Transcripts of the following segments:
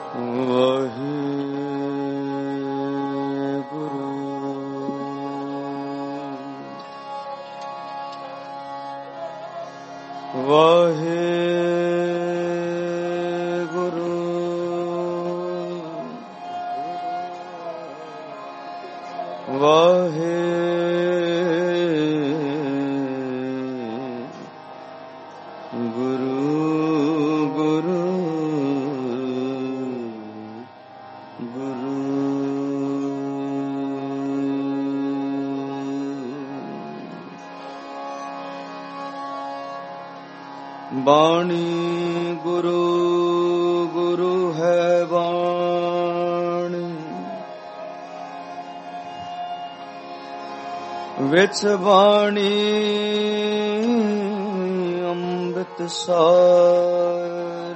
बाणी गुरु गुरु है बाणी, विच बाणी अमृत सार,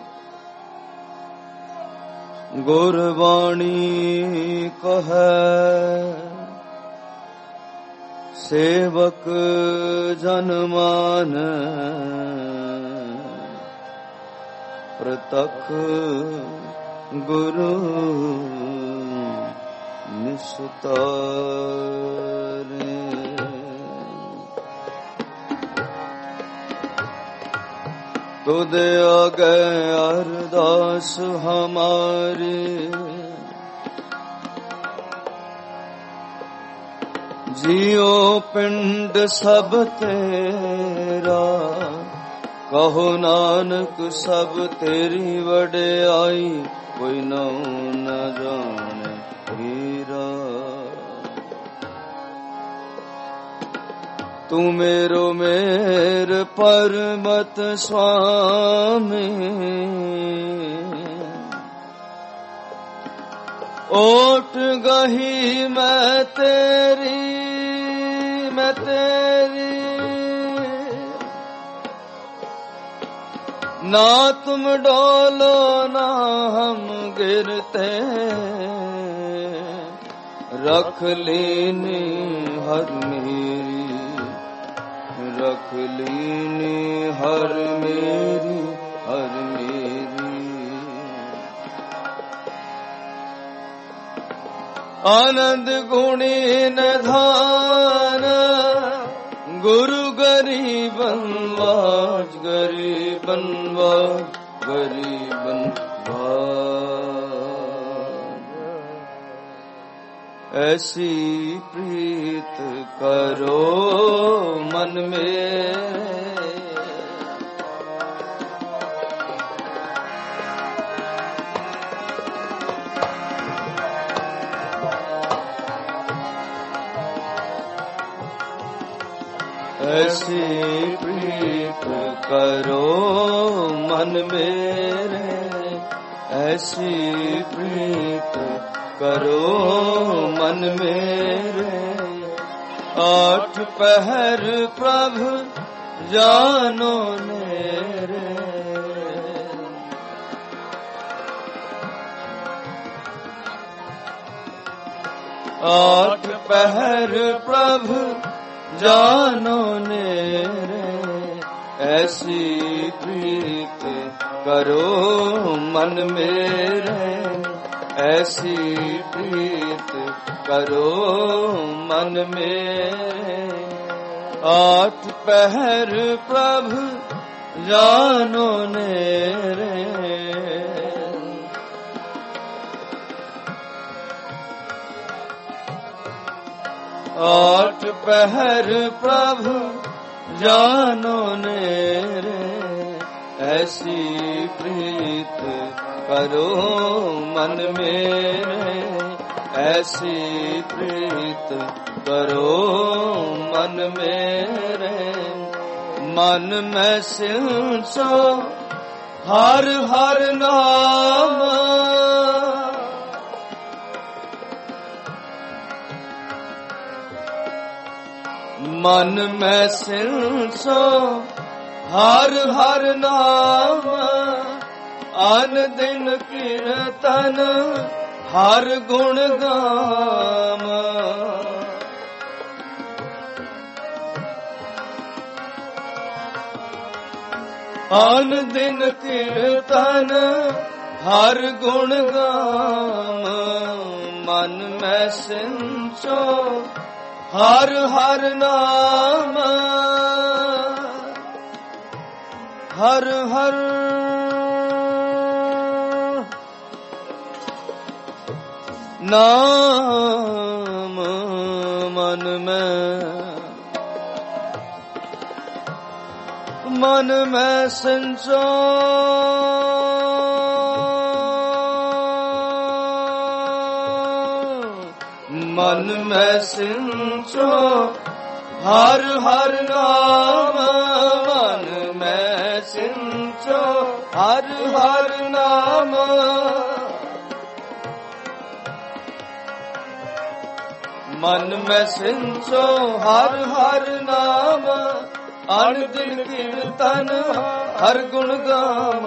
गुरबाणी कहे सेवक जन मान, प्रतख गुरु निस्तारे। तुद आगे अरदास हमारी, जियो पिंड सब तेरा, कहो नानक सब तेरी वड्याई, कोई नाऊ न जाने हीरा। तू मेरो मेर परमत स्वामी, ओट गही मैं तेरी ना तुम डोलो ना हम गिरते, रख लीनी हर मेरी, रख लीनी हर मेरी, हर मेरी। आनंद गुणी निधान, गुरु गरीबन बाज, गरीबन बाज, गरीबन बाज। ऐसी प्रीत करो मन में, ऐसी प्रीत करो मन मेरे, ऐसी प्रीत करो मन मेरे। आठ पहर प्रभु जानो मेरे, आठ पहर प्रभु जानो नेरे। ऐसी प्रीत करो मन मेरे, ऐसी प्रीत करो मन मेरे। आठ पहर प्रभु जानो नेरे, आठ पहर प्रभु जानो नेरे। ऐसी प्रीत करो मन मेरे, ऐसी प्रीत करो मन मेरे। मन में सिंचो हर हर नाम, मन में सिंचो हर हर नाम। अन दिन कीर्तन हर गुण गाम। अन दिन कीर्तन ਹਰ ਗੁਣ ਗਾਮ ਮਨ ਮੈਂ ਸਿੰਚੋ ਹਰ ਹਰ ਨਾਮ ਹਰ ਹਰ ਨਾਮ ਮਨ ਮੈਂ ਸਿੰਚੋ ਮਨ ਮੈਂ ਸਿੰਚੋ ਹਰ ਹਰ ਨਾਮ ਮਨ ਮੈਂ ਸਿੰਚੋ ਹਰ ਹਰ ਨਾਮ ਮਨ ਮੈਂ ਸਿੰਚੋ ਹਰ ਹਰ ਨਾਮ ਅਣ ਦਿਨ ਕੀਰਤਨ ਹਰ ਗੁਣ ਗਾਮ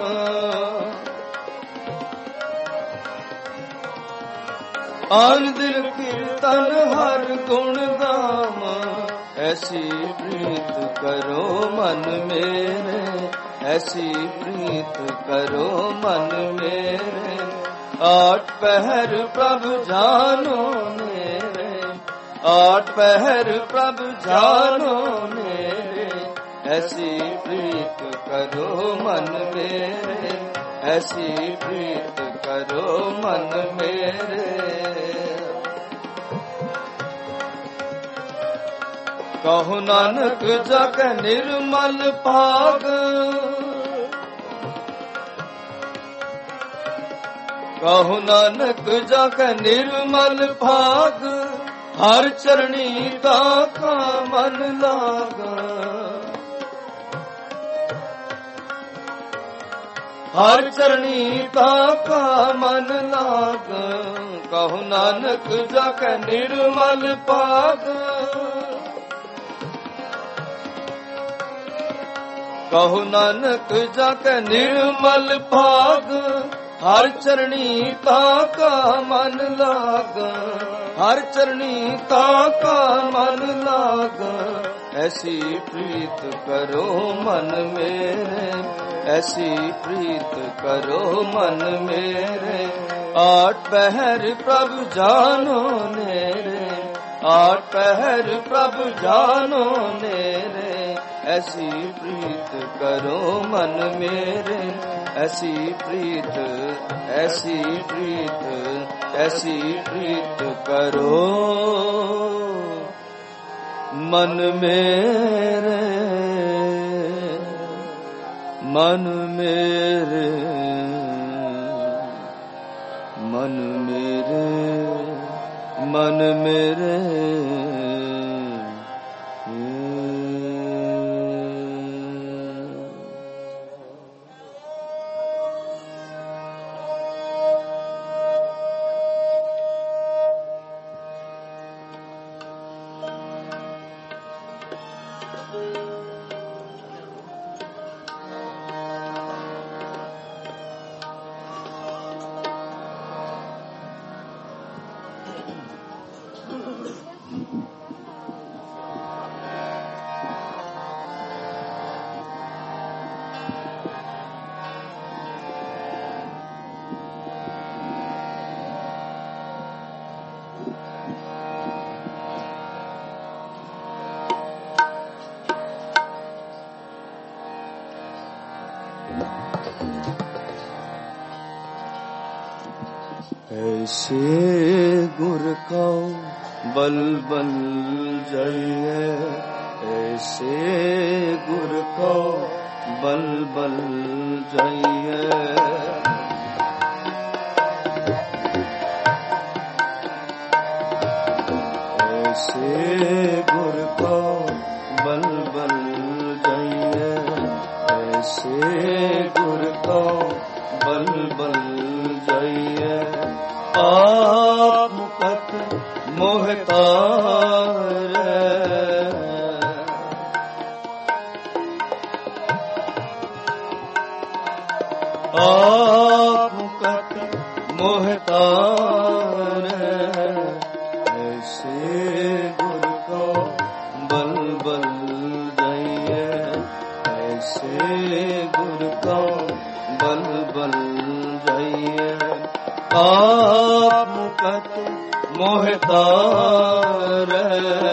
ਅਣ ਦਿਨ ਕੀਰਤਨ ਹਰ ਗੁਣ ਗਾਮ ਐਸੀ ਪ੍ਰੀਤ ਕਰੋ ਮਨ ਮੇਰੇ ਐਸੀ ਪ੍ਰੀਤ ਕਰੋ ਮਨ ਮੇਰੇ ਆਠ ਪਹਿਰ ਪ੍ਰਭ ਜਾਨੋ ਮੇਰੇ ਆਠ ਪਹਿਰ ਪ੍ਰਭ ਜਾਨੋ ਮੇਰੇ ਐਸੀ ਪ੍ਰੀਤ ਕਰੋ ਮਨ ਮੇਰੇ ਐਸੀ ਪ੍ਰੀਤ ਕਰੋ ਮਨ ਮੇਰੇ ਕਹੋ ਨਾਨਕ ਜਗ ਨਿਰਮਲ ਭਾਗ ਕਹੋ ਨਾਨਕ ਜਗ ਨਿਰਮਲ ਭਾਗ ਹਰ ਚਰਣੀ ਕਾ ਮਨ ਲਾਗਾ ਹਰ ਚਰਣੀ ਕਾ ਮਨ ਲਾਗਾ ਕਹੋ ਨਾਨਕ ਜਗ ਨਿਰਮਲ ਭਾਗ ਕਹੋ ਨਾਨਕ ਜਗ ਨਿਰਮਲ ਭਾਗ ਹਰ ਚਰਣੀ ਕਾ ਮਨ ਲਾਗ ਹਰ ਚਰਣੀ ਕਾ ਮਨ ਲਾਗ ਐਸੀ ਪ੍ਰੀਤ ਕਰੋ ਮਨ ਮੇਰੇ ਐਸੀ ਪ੍ਰੀਤ ਕਰੋ ਮਨ ਮੇਰੇ ਆਠ ਪਹਿਰ ਪ੍ਰਭ ਜਾਨੋ ਨੇਰੇ ਆਠ ਪਹਿਰ ਪ੍ਰਭ ਜਾਨੋ ਨੇਰੇ ਐਸੀ ਪ੍ਰੀਤ ਕਰੋ ਮਨ ਮੇਰੇ ਐਸੀ ਪ੍ਰੀਤ ਐਸੀ ਪ੍ਰੀਤ ਐਸੀ ਪ੍ਰੀਤ ਕਰੋ ਮਨ ਮੇਰੇ ਮਨ ਮੇਰੇ ਮਨ ਮੇਰੇ ਮਨ ਮੇਰੇ ऐसे गुर को बल बल जाइए ऐसे गुर को बल बल जाइए ऐसे गुर को बल बल जाइए ऐसे गुर को बल बल जाइए आप मुकत मोहतार आप मुकत मोहतार ऐसे गुर को बल बल जाइए ऐसे गुर को बल बल जाइए। आप मुकत मोह तारै,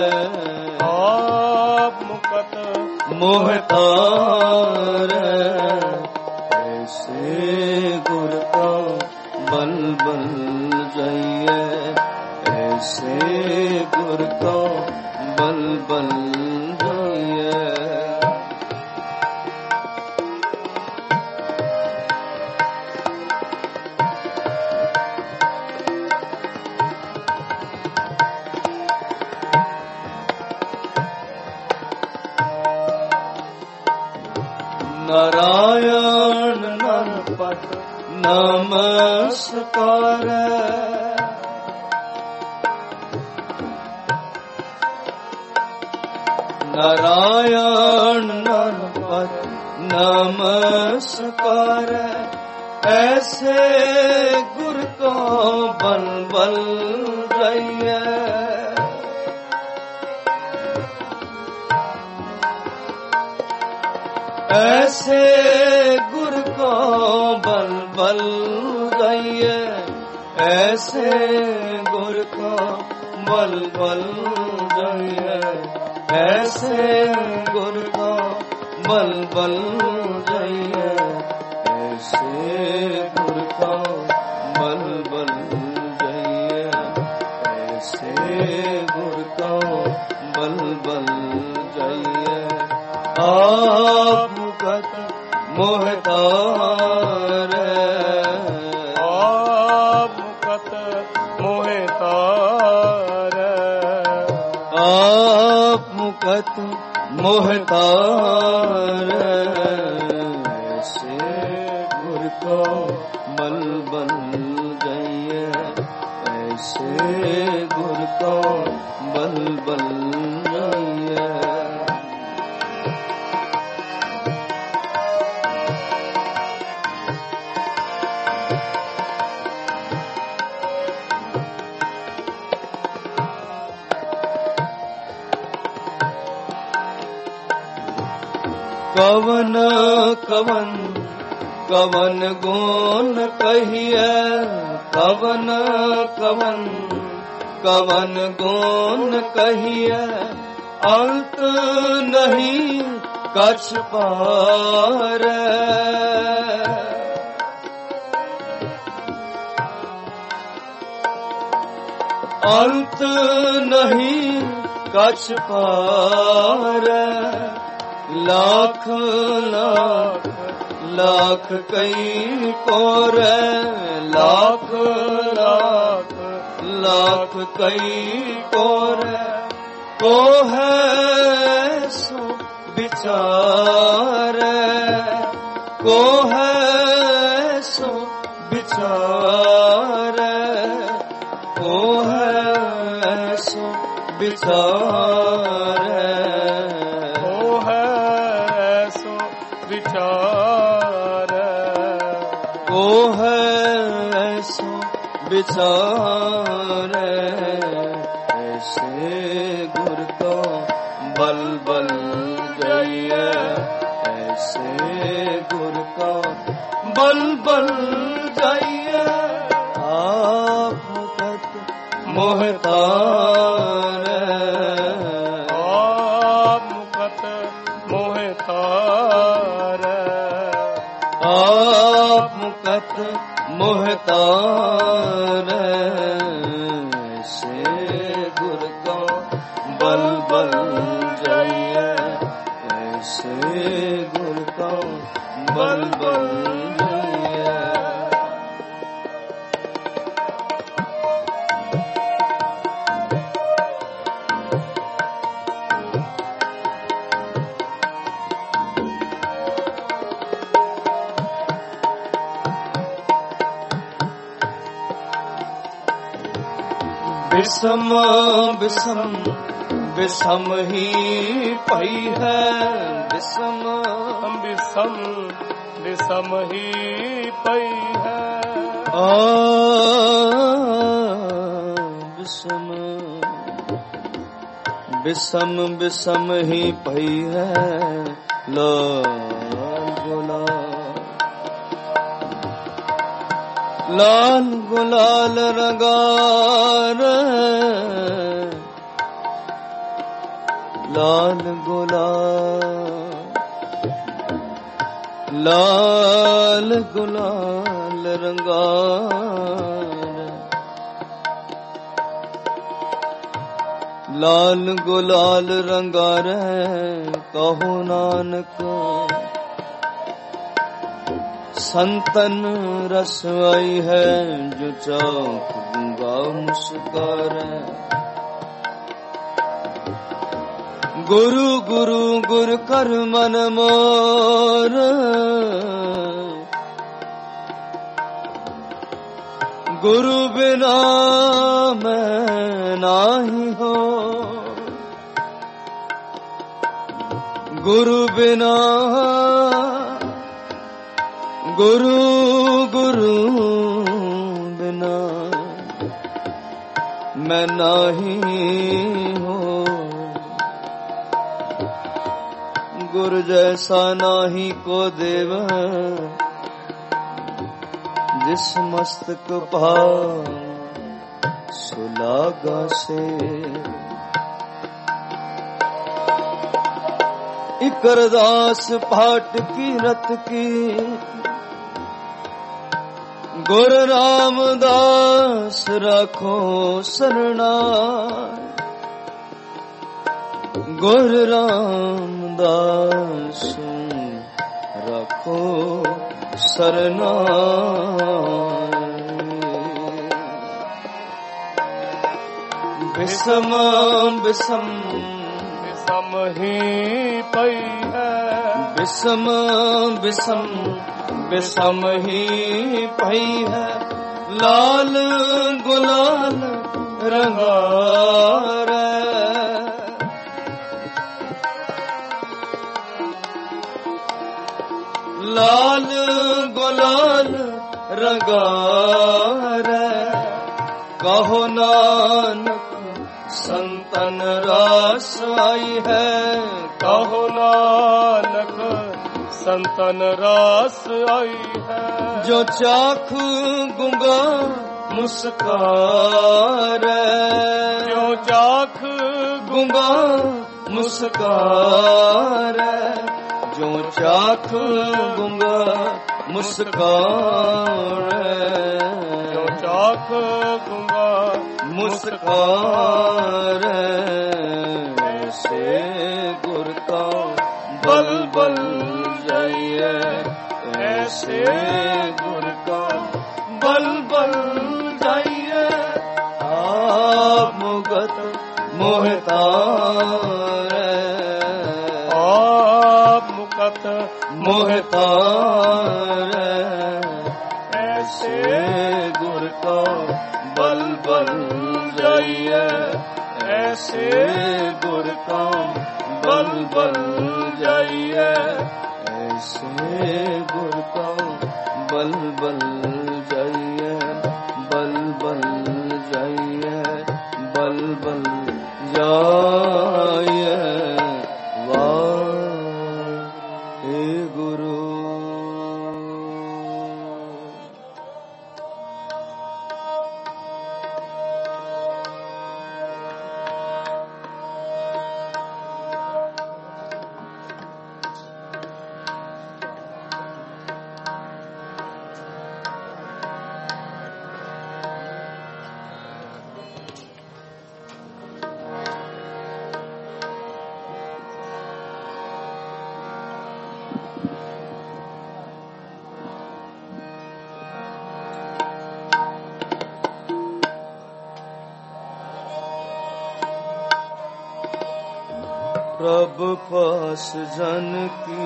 आप मुकत मोह तारै, ऐसे गुर का बल बल जाइए, ऐसे गुर का बल बल जाइए। नारायण नरपत नमस्कार, नारायण नरपत नमस्कार, ऐसे गुर को बल बल जाइए। ऐसे गुर को बल बल जाइए, ऐसे गुर को बल बल जाइए, ऐसे गुर को बल बल जाइए, ऐसे गुर को बल बल जाइए, ऐसे गुर को बल बल जाइए। आप मुकत मोह तारै, आप मुकत मोह तारै, आप मुकत मोह तारै, ऐसे गुर को बल बल जाइए, ऐसे गुर को बल बल जाइए। कवन कवन कवन गुण कहिए, कवन कवन कवन गुण कहिए, अंत नहीं कछ पार। अंत नहीं कछ पार, लाख लाख लाख कई कोर, लाख लाख लाख कई कोर, को है सो विचार, को है सो विचार, को है सो विचार, को है सो विचार, ऐसे गुर को बल बल जाइए, ऐसे गुर को बल बल जाइए। आप मुकत मोह तारै, आप मुकत मोह तारै, आप मुकत मोह तारै, ऐसे गुर को बल बल जाइए, ऐसे गुर को बल बल जाइए। विषम विषम विषम ही पई है, विषम विषम विषम ही पई है, विषम विषम विषम ही पई है, लाल गुलाल लाल गुलाल रंगार, लाल गुलाल रंगार, लाल गुलाल रंगार कहो नानक संतन रस आई है जो चौक गूंगा मुस्कार। गुरु गुरु गुरु कर मन मोर, गुरु बिना मैं नाही हो, गुरु बिना गुरु गुरु बिना मैं नाही हो। गुरु जैसा नाही को देव जिस मस्तक भाव सुलागा से। इकरदास पाट की रत की गुरु रामदास राखो सरना, गुरु रामदास राखो सरना। बिसम बिसम बिसम ही पई है, बिसम बिसम बिसम ही पई है। लाल गुलाल रंगार, लाल गुलाल रंगार कहो नानक संतन रास आई है। कहो नानक संतन रास आई है। जो चाख गूंगा मुस्कार, जो चाख गूंगा मुस्कार, जो चाख गूंगा मुस्कार, जो चाख गूंगा मुस्कार। ऐसे गुर का बल बल जाइए, ऐसे गुर का बल बल जाइए। आप मुगत मोहतार, आप मुकत मोहतार। ऐसे गुर का बल बल जाइए, ऐसे गुर का बल बल जाइए, ऐसे गुर का बल बल जाइए, बल बल जाइए, बल बल जाइए। वाहे गुरु। प्रभु पास जन की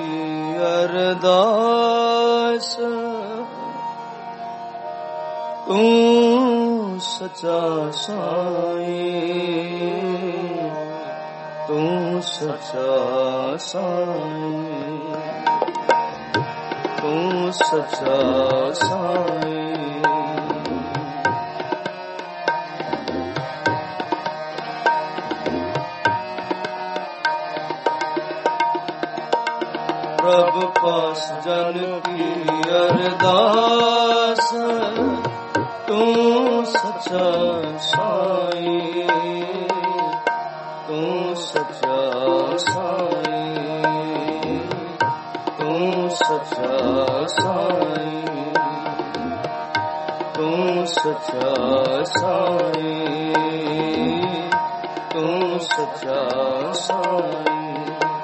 अरदास, तू सचा साईं, तू सचा साईं, तू सचा साईं। ਪ੍ਰਭ ਪਾਸ ਜਨ ਕੀ ਅਰਦਾਸ, ਤੂੰ ਸੱਚਾ ਸਾਈ, ਤੂੰ ਸੱਚਾ ਸਾਈ, ਤੂੰ ਸੱਚਾ ਸਾਈ, ਤੂੰ ਸੱਚਾ ਸਾਈ, ਤੂੰ ਸੱਚਾ ਸਾਈ।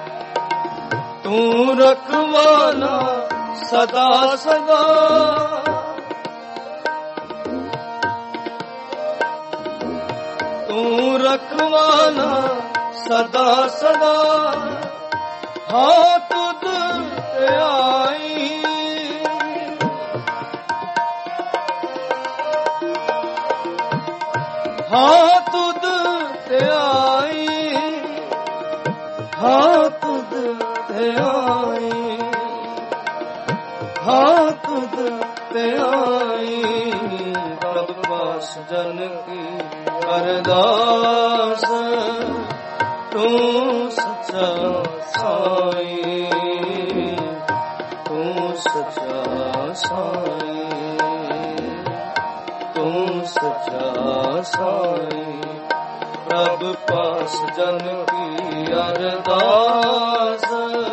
ਤੂੰ ਰਖਵਾਲਾ ਸਦਾ ਸਦਾ, ਤੂੰ ਰਖਵਾਲਾ ਸਦਾ ਸਦਾ, ਹਾਂ ਤੁਧ ਤੇ ਆਈ, ਹਾਂ ਤੁਧ ਤੇ ਆਈ, ਹਾਂ ਤੁਧ ਤੇ ਆਈ, ਹਾਂ ਤੁਧ ਤੇ ਆਈ। ਪ੍ਰਭ ਪਾਸ ਜਨ ਕੀ ਅਰਦਾਸ, ਤੂੰ ਸੱਚਾ ਸਾਈ, ਤੂੰ ਸੱਚਾ ਸਾਈ, ਤੂੰ ਸੱਚਾ ਸਾਈ। ਪ੍ਰਭ ਪਾਸ ਜਨ ਕੀ ਅਰਦਾਸ,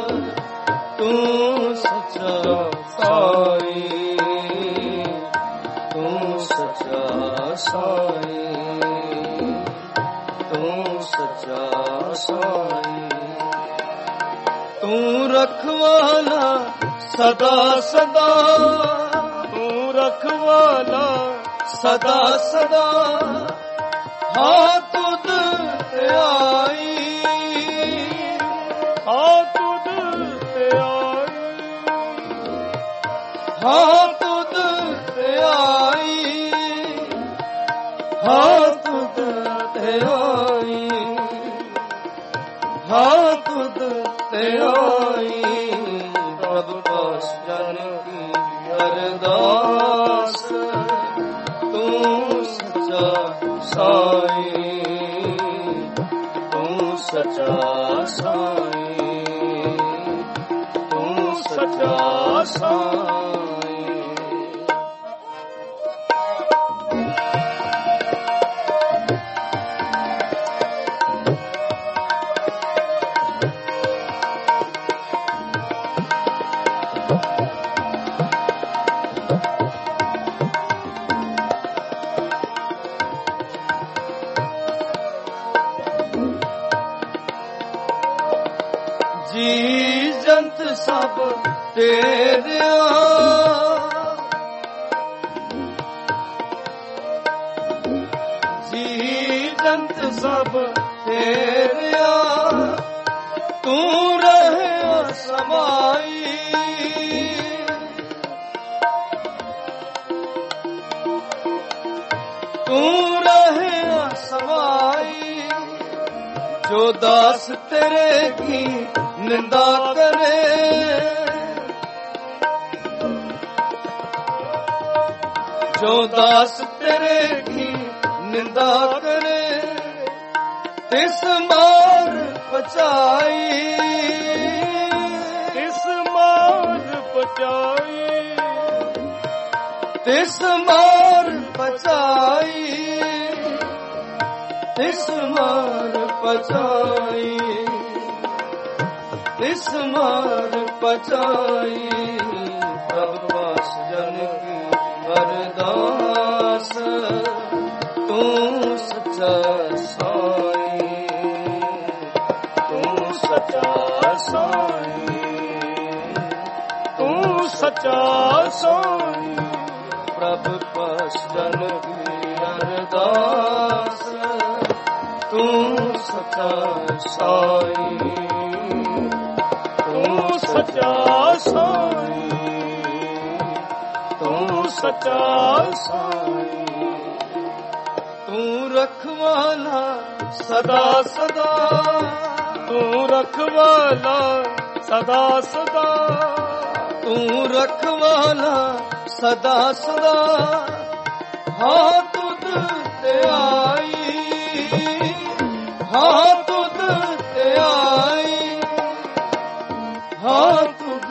ਤੂੰ ਸੱਚਾ ਸਾਈ, ਤੂੰ ਸੱਚਾ ਸਾਈ, ਤੂੰ ਸੱਚਾ ਸਾਈ। ਤੂੰ ਰਖਵਾਲਾ ਸਦਾ ਸਦਾ, ਤੂੰ ਰਖਵਾਲਾ ਸਦਾ ਸਦਾ, ਹਾਂ ਤੁਧ ਤੇ ਆਈ, ਹਾਂ ਤੁਧ ਤੇ ਆਈ, ਹਾਂ ਤੁਧ ਤੇ ਆਈ, ਹਾਂ ਤੁਧ ਤੇ ਆਈ, ਹਾਂ ਤੁਧ ਤੇ ਆਈ। ਪ੍ਰਭ ਪਾਸ ਜਨ ਕੀ ਅਰਦਾਸ, ਤੂੰ ਸੱਚਾ ਸਾਈ, ਤੂੰ ਸੱਚਾ ਸਾਈ, ਤੂੰ ਸੱਚਾ ਸਾਈ। ਜੀ ਜੰਤ ਸਭ ਤੇਰਿਆ, ਜੀ ਜੰਤ ਸਭ ਤੇਰਿਆ, ਤੂੰ ਰਹਿਆ ਸਮਾਈ, ਤੂੰ ਰਹਿਆ ਸਮਾਈ। ਜੋ ਦਾਸ ਤੇਰੇ ਕੀ ਨਿੰਦਾ ਕਰੇ, ਜੋ ਦਾਸ ਤੇਰੇ ਕੀ ਨਿੰਦਾ ਕਰੇ, ਤਿਸ ਮਾਰ ਪਚਾਈ, ਤਿਸ ਮਾਰ ਪਚਾਈ, ਤਿਸ ਮਾਰ ਪਚਾਈ, ਤਿਸ ਮਾਰ ਪਚਾਈ, ਤਿਸ ਮਾਰ ਪਚਾਈ। ਪ੍ਰਭ ਪਾਸ ਜਨ ਕੀ ਅਰਦਾਸ, ਤੂੰ ਸੱਚਾ ਸਾਈ, ਤੂੰ ਸੱਚਾ ਸਾਈ, ਤੂੰ ਸੱਚਾ ਸਾਈ। ਪ੍ਰਭ ਪਾਸ ਜਨ ਕੀ ਅਰਦਾਸ, ਤੂੰ ਸੱਚਾ ਸਾਈ, ਤੂੰ ਸੱਚਾ ਸਾਈ, ਤੂੰ ਸੱਚਾ ਸਾਈ। ਤੂੰ ਰਖਵਾਲਾ ਸਦਾ ਸਦਾ, ਤੂੰ ਰਖਵਾਲਾ ਸਦਾ ਸਦਾ, ਤੂੰ ਰਖਵਾਲਾ ਸਦਾ ਸਦਾ, ਹਾਂ ਤੁਧ ਤੇ ਆਈ, ਹਾਂ ਤੁਧ ਤੇ ਆਈ, ਹਾਂ ਤੁਧ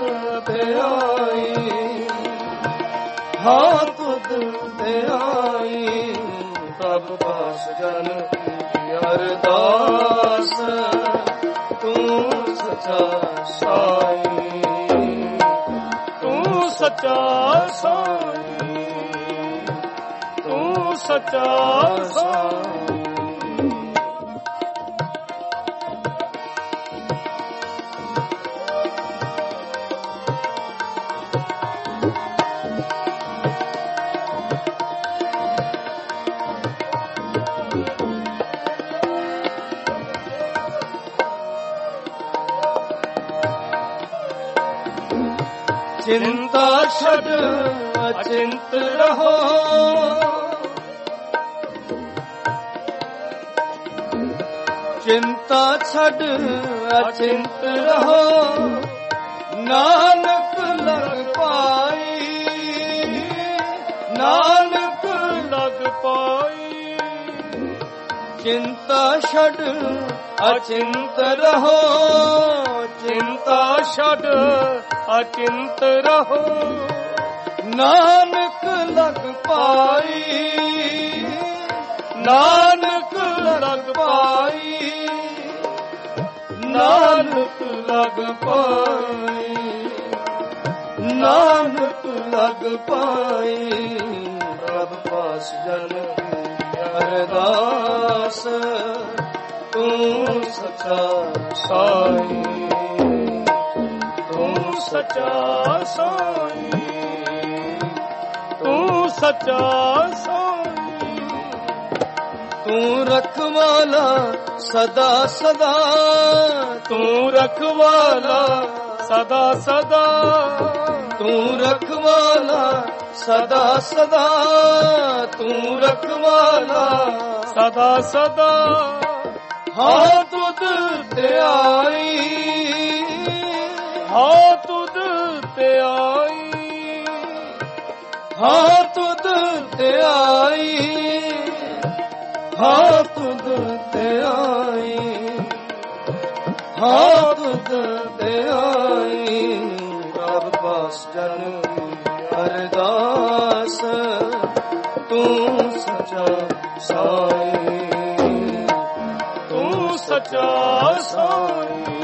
ਆਈ, ਹਾਂ ਤੁਧ ਤੇ ਆਈ। ਪ੍ਰਭ ਪਾਸ ਜਨ ਕੀ ਅਰਦਾਸ, ਤੂੰ ਸੱਚਾ ਸਾਈ, ਤੂੰ ਸੱਚਾ ਸਾਈ, ਤੂੰ ਸੱਚਾ ਸਾਈ। ਚਿੰਤਾ ਛੱਡ ਅਚਿੰਤ ਰਹੋ, ਚਿੰਤਾ ਛੱਡ ਅਚਿੰਤ ਰਹੋ। ਨਾਨਕ ਲਗ ਪਾਈ, ਨਾਨਕ ਲਗ ਪਾਈ। ਚਿੰਤਾ ਛੱਡ ਅਚਿੰਤ ਰਹੋ, ਚਿੰਤਾ ਛੱਡ ਅਚਿੰਤ ਰਹੋ। ਨਾਨਕ ਲਗ ਪਾਈ, ਨਾਨਕ ਲਗ ਪਾਈ। ਨਾਨਕ ਲਗ ਪਾਈ, ਨਾਨਕ ਲਗ ਪਾਈ। ਪ੍ਰਭ ਪਾਸ ਜਨ ਕੀ ਅਰਦਾਸ, ਤੂੰ ਸੱਚਾ ਸਾਈ, ਤੂੰ ਸੱਚਾ ਸਾਈ, ਤੂੰ ਸੱਚਾ ਸਾਈ। ਤੂੰ ਰਖਵਾਲਾ ਸਦਾ ਸਦਾ, ਤੂੰ ਰਖਵਾਲਾ ਸਦਾ ਸਦਾ। ਤੂੰ ਰਖਵਾਲਾ ਸਦਾ ਸਦਾ, ਤੂੰ ਰਖਵਾਲਾ ਸਦਾ ਸਦਾ। ਹਾਂ ਤੁਧ ਤੇ ਆਈ, ਹਾਂ ਤੁਧ ਤੇ ਆਈ। ਹਾਂ ਤੁਧ ਤੇ ਆਈ, ਹਾਂ ਤੁਧ ਤੇ ਆਈ, ਹਾਂ ਤੁਧ ਤੇ ਆਈ। ਪ੍ਰਭ ਪਾਸ ਜਨ ਕੀ ਅਰਦਾਸ, ਤੂੰ ਸੱਚਾ ਸਾਈ, ਤੂੰ ਸੱਚਾ ਸਾਈ,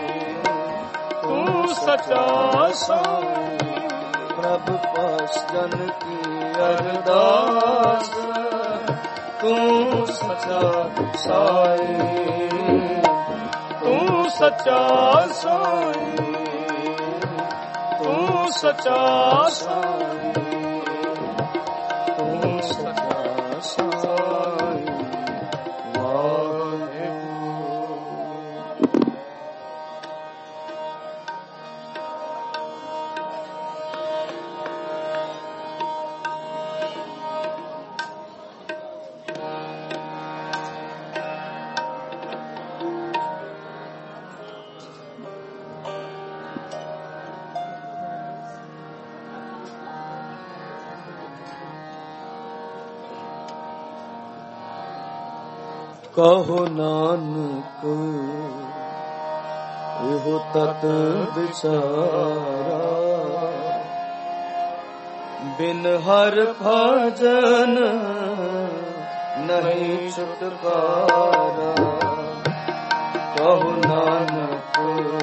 ਤੂੰ ਸੱਚਾ ਸਾਈ। ਪ੍ਰਭ ਪਾਸ ਜਨ ਕੀ ਅਰਦਾਸ, ਤੂੰ ਸੱਚਾ ਸਾਈ, ਤੂੰ ਸੱਚਾ ਸਾਈ, ਤੂੰ ਸੱਚਾ ਸਾਈ, ਤੂੰ ਸੱਚਾ ਸਾਈ। ਵਾਹਿਗੁਰੂ। ਕਹੋ ਨਾਨਕ ਇਹੋ ਤਤ ਵਿਚਾਰਾ, ਬਿਨ ਹਰ ਭਜਨ ਨਹੀਂ ਛੁਟਕਾਰਾ। ਕਹੋ ਨਾਨਕ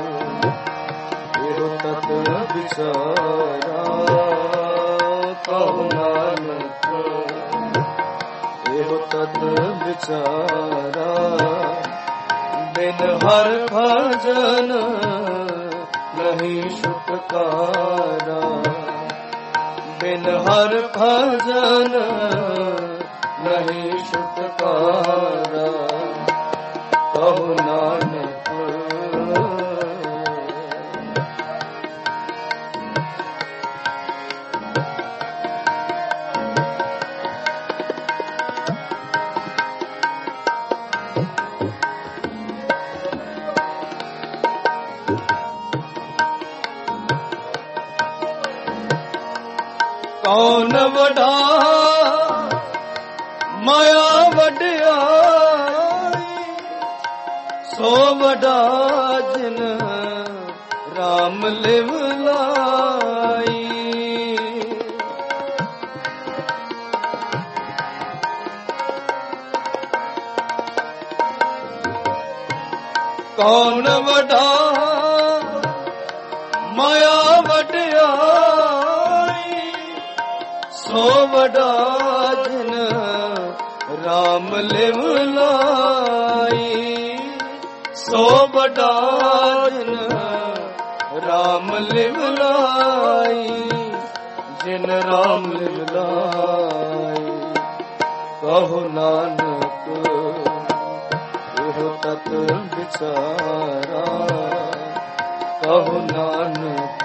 ਇਹੋ ਤਤ ਵਿਚਾਰਾ, ਕਹੋ ਨਾਨਕ ਇਹੋ ਤਤ ਵਿਚਾਰਾ। ਬਿਨ ਹਰ ਭਜਨ ਨਹੀਂ ਛੁਟਕਾਰਾ, ਬਿਨ ਹਰ ਭਜਨ ਨਹੀਂ ਛੁਟਕਾਰਾ। ਕਹੋ ਨਾਨਕ ਕੌਣ ਵਡਾ ਮਾਇਆ ਵਡਿਆਈ, ਸੋ ਵਡਾ ਜਿਨ ਰਾਮ ਲਿਵ ਲਾਈ। कौन वडा माया वड्याई सो वडा जिन राम लिव लाई सो वडा जिन राम लिव लाई जिन राम लिव लाई कहो नानक एहो तत विचारा कहो नानक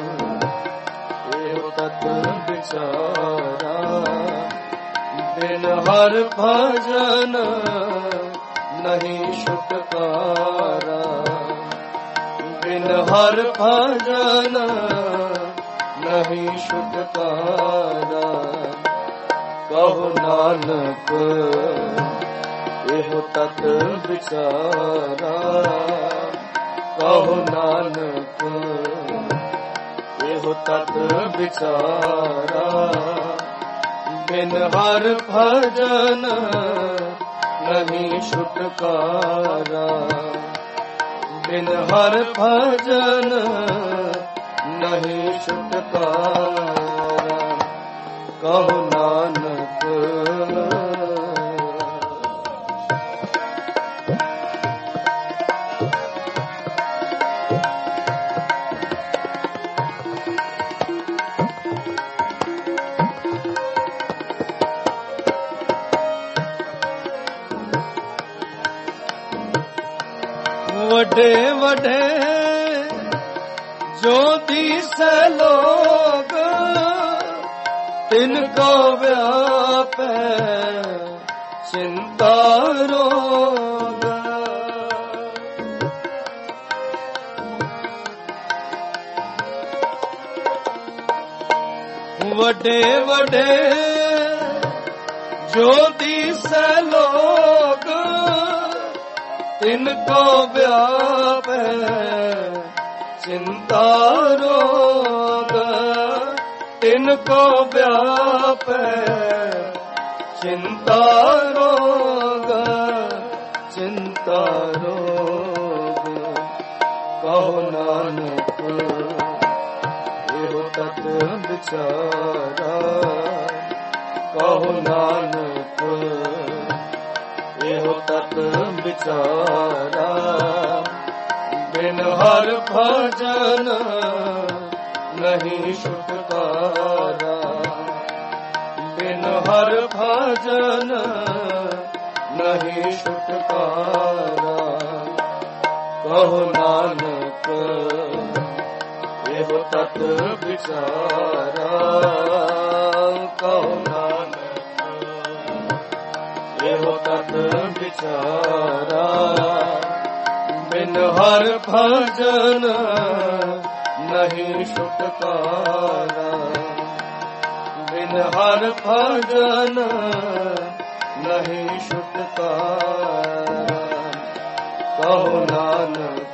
एहो तत विचारा बिन हर भजन नहीं छुटकारा बिन हर भजन नहीं छुटकारा कहो नानक एहो तत विचारा कहो नानक एहो तत विचारा बिन हर भजन नहीं छुटकारा बिन हर भजन नहीं छुटकारा कहो नानक वडे वडे ज्योति से लोग तिनको व्याप चिंता रोग वडे वडे ज्योति से लोग तिनको व्याप चिंता रोग तिनको व्याप चिंता रोग चिंता रोग कहो नानक एहो तत विचारा कहो नानक एहो तत विचारा बिन हर भजन नहीं छुटकारा बिन हर भजन नहीं छुटकारा कहो नानक एहो तत विचारा कहो नानक एहो तत विचारा बिन हर भजन नहीं छुटकारा बिन हर भजन नहीं छुटकारा कहो नानक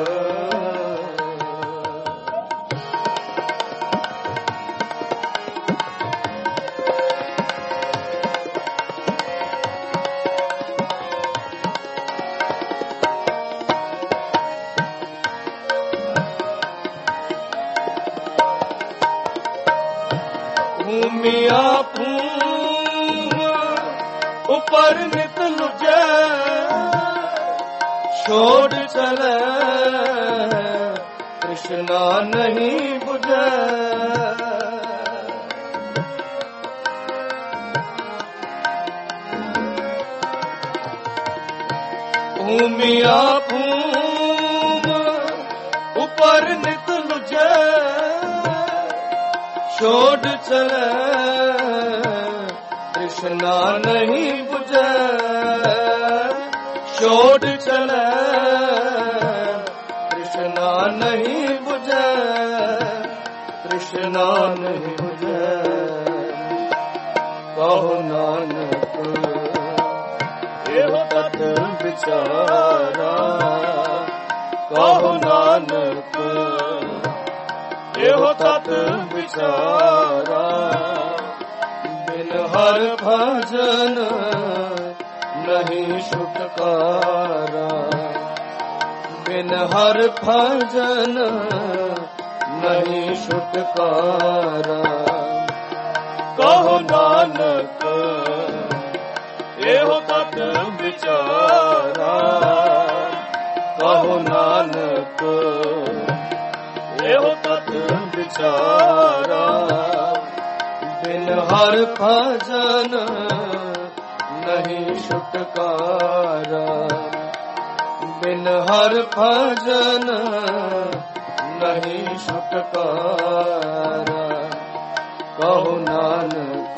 भूमिया भूम ऊपर नित लुझे छोड़ चले कृष्णा नहीं बुझे भूमिया भूम ऊपर नित लुझे छोड़ चले कृष्णा नहीं बुझे छोड़ चले कृष्णा नहीं बुझे कृष्णा नहीं बुझे कहो नानक एहो तत विचारा कहो नानक एहो तत विचारा बिन हर भजन नहीं छुटकारा बिन हर भजन नहीं छुटकारा। कहो नानक एहो तत विचारा। कहो नानक एहो तत विचारा। बिन हर भजन नहीं छुटकारा। बिन हर भजन नहीं छुटकारा। कहो नानक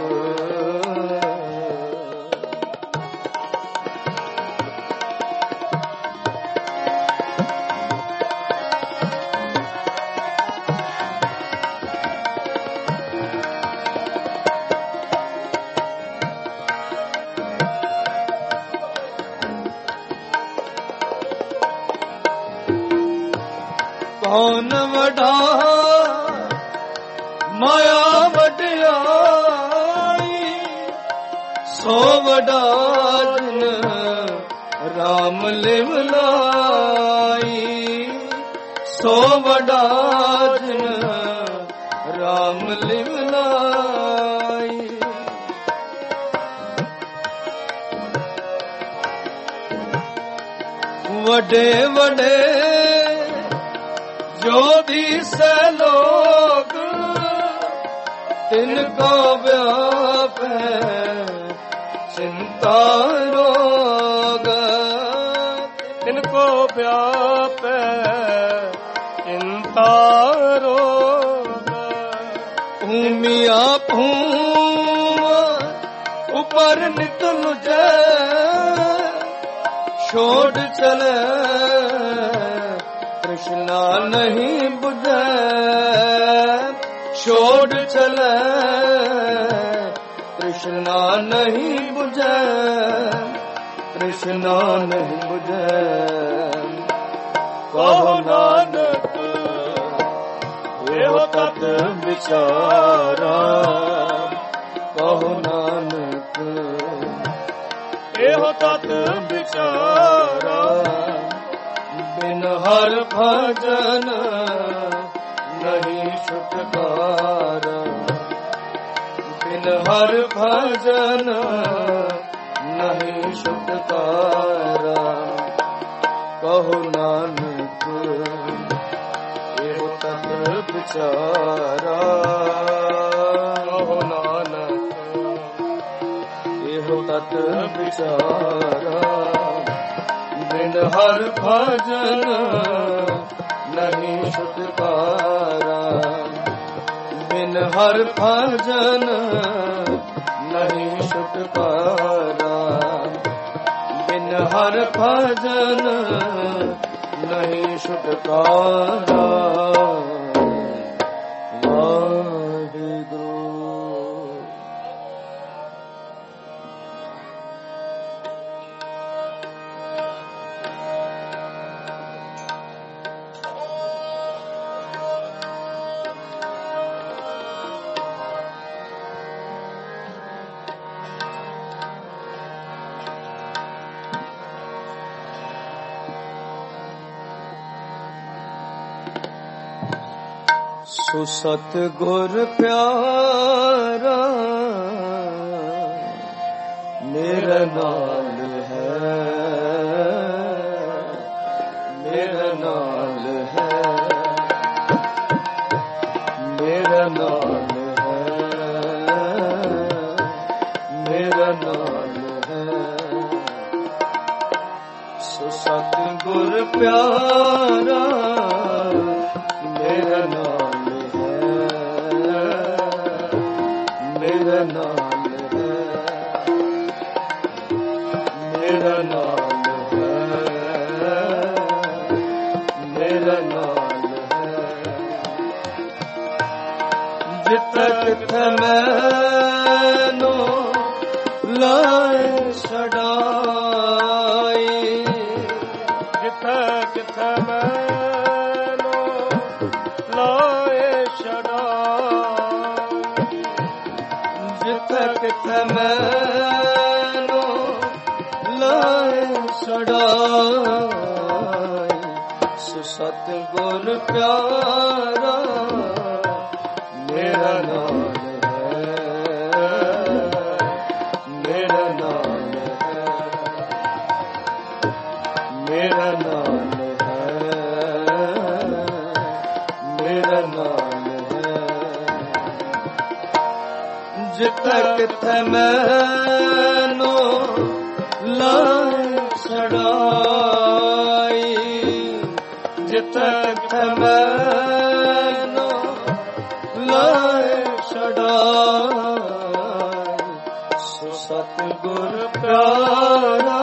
कौन वडा माया वड्याई। सो वडा जिन राम लिवलाई। सो वडा जिन राम लिवलाई। वडे वडे जो भी से लोग तिनको व्याप है चिंता रोग। तिनको व्याप चिंता रोग। भूमिया भूम ऊपर निकल जाए छोड़ चले कृष्णा नहीं बुझे। छोड़ चले कृष्णा नहीं बुझे। कृष्णा नहीं बुझे। कहो नानक एहो तत विचारा। कहो नानक एहो तत विचारा। बिन हर भजन नहीं छुटकारा। बिन हर भजन नहीं छुटकारा। कहो नानक एहो तत विचारा। कहो नानक एहो तत विचारा। बिन हर भजन नहीं छुटकारा। बिन हर भजन नहीं छुटकारा। बिन हर भजन नहीं छुटकारा। वाहिगुरु। सुसत गुर प्यारा मेरा नाल है। मेरा नाल है। मेरा नाल है। मेरा नाल है। सुसत गुर प्यारा मेरा नाल है। मेरा नाल है। मेरा नाल है। मेरा नाल है। जिथे जिथे मैनू लाए छड़ाई। जिथे जिथे मैनू लाए छड़ाई। जिथे जिथे मैनू लाए छड़ाई। ਗੁਰ ਪਿਆਰਾ ਮੇਰਾ ਨਾਮ ਹੈ, ਮੇਰਾ ਨਾਮ ਹੈ, ਮੇਰਾ ਨਾਮ ਹੈ, ਮੇਰਾ ਨਾਮ ਹੈ। ਜਿੱਥੇ ਕਿਥੇ ਮੈਨੂੰ ਲਾਇ ਛੜਾਈ, ਜਿੱਥੇ ਕਿਥੇ ਮੈਨੂੰ ਲਾਇ ਛੜਾਈ, ਸੋ ਸਤਿਗੁਰ ਪਿਆਰਾ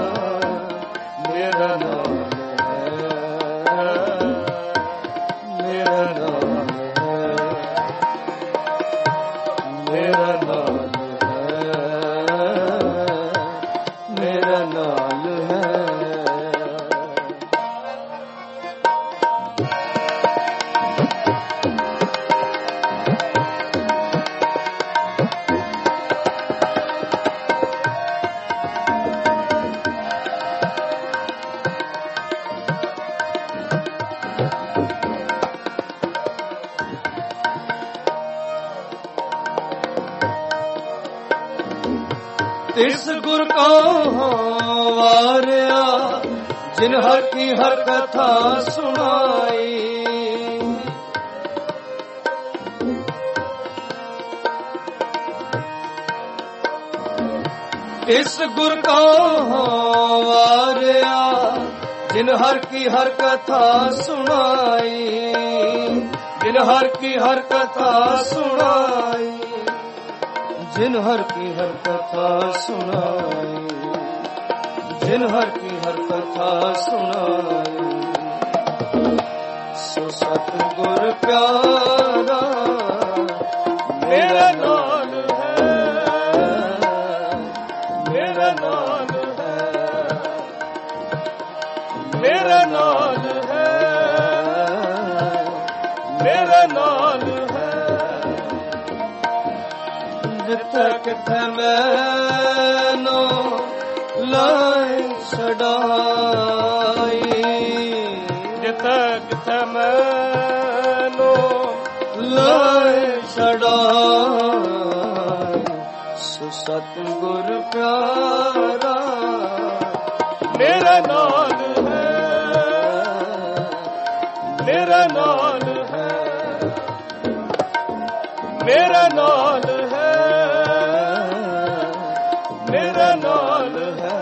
ਮੇਰਾ ਨਾਮ ਹੈ, ਮੇਰਾ ਨਾਮ ਹੈ, ਮੇਰਾ ਨਾਮ ਹੈ, ਮੇਰਾ ਨਾਮ ਹੈ। तिस गुर को वारिया जिन हर की हर कथा सुनाई, तिस गुर को वारिया जिन हर की हर कथा सुनाई, जिन हर की हर कथा सुनाई, जिन हर की हर कथा सुनाई, जिन हर की हर कथा सुनाई, सो सतगुर प्यारा मेरा नाम है, मेरा नाम है, मेरा नाम है, मेरा नाम है। जिथे किथे मैनू लाए छड़ाई, जिथे किथे मैनू लाए छड़ाई, सो सतगुर प्यारा मेरा नाम है, मेरा नाम है, मेरा नाम है, मेरा नाम है।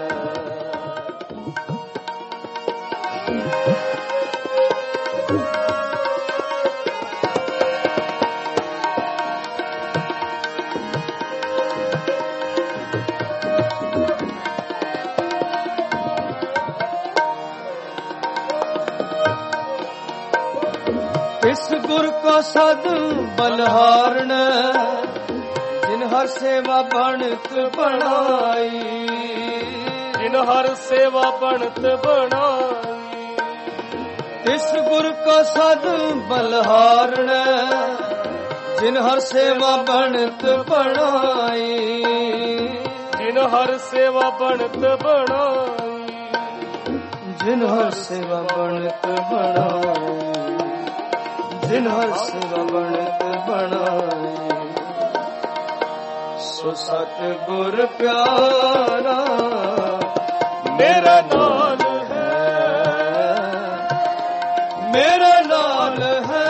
इस गुर को सद बलहारण जिन हर सेवा बनत बनाई, जिन हर सेवा बनत बनाई, इस गुर को सद बलहारण जिन हर सेवा बनत बनाई, जिन हर सेवा बनत बनाई, जिन हर सेवा बनत बनाई, जिन हर सेवा बनत बनाई, सो सतगुर प्यारा मेरा नाम है, मेरा नाम है,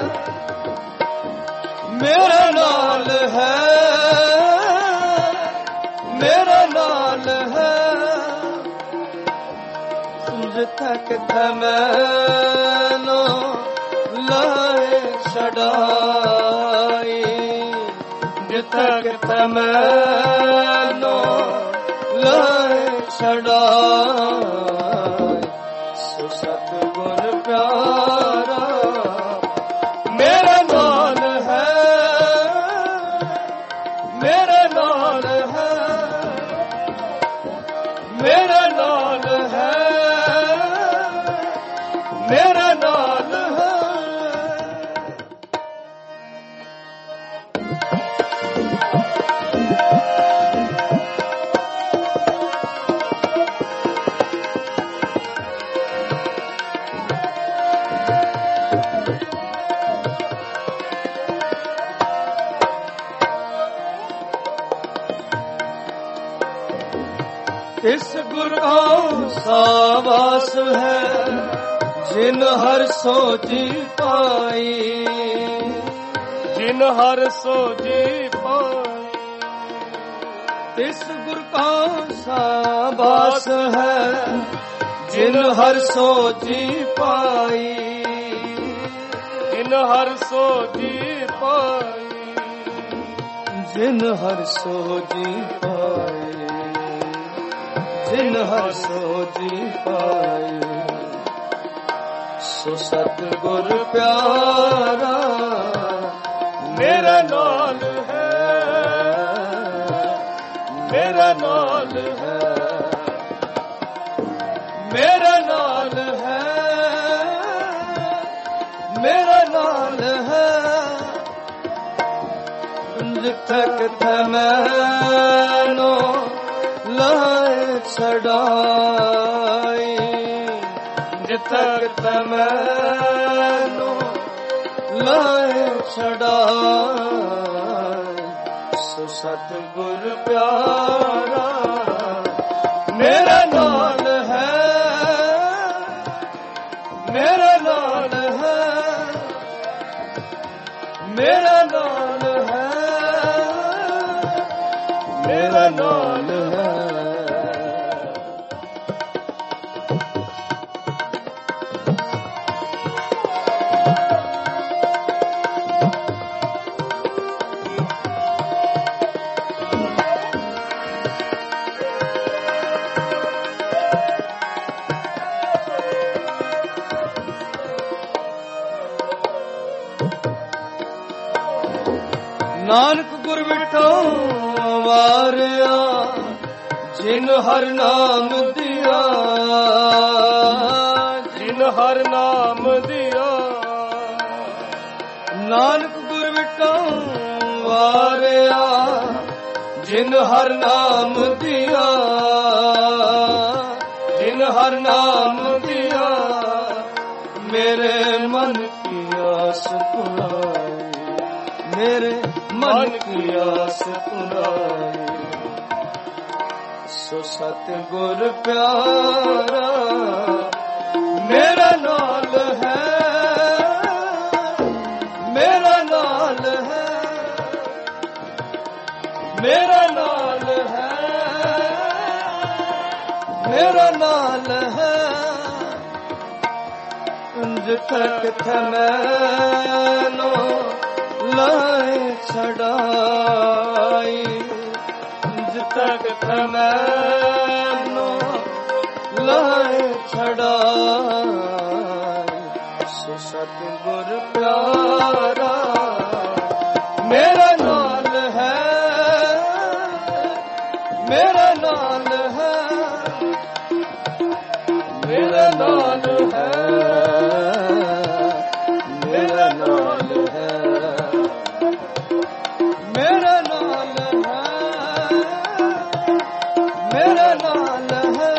मेरा नाम है, मेरा नाम है। जिथे किथे मैनू लाए छड़ाई, जिथे किथे मैनू लाए छड़ाई, सो सतगुर प्यारा मेरा नाम है, मेरा नाम है, मेरा नाम है, मेरा नाम है। तिस गुर को सावास है जिन हर सो जी पाई, जिन हर सो जी पाई। तिस गुर को सावास है जिन हर सो जी पाई, जिन हर सो जी पाई। जिन हर सो जी पाई, जिन हर सो जी पाई। सो सतगुर प्यारा मेरा नाल है, मेरा नाल है, मेरा नाल है, मेरा नाल है। जिथे किथे मैनो लाए छड़ाई, जिथे किथे मैनो लाए छड़ाई। सो सतगुर प्यारा मेरा नाल है, मेरा नाल है, मेरा नाल है, मेरा नाल है। नानक गुर बिठो वारिया जिन हर नाम दिया, जिन हर नाम दिया। नानक गुर बिठो वारिया जिन हर नाम दिया, जिन हर नाम दिया। मेरे मन की आस पुराई, मेरे मन की आस पुराई। सो सतगुर प्यारा मेरा नाल है, मेरा नाल है, मेरा नाल है, मेरा नाल है। जिथे किथे मैनो लाए छड़ाई, जिथे किथे मैनो लाए छड़ाई। सो सतगुर प्यारा मेरा नाल है, मेरा नाल है, मेरा नाल है, मेरा नाल है, मेरा नाल है, मेरा नाल है,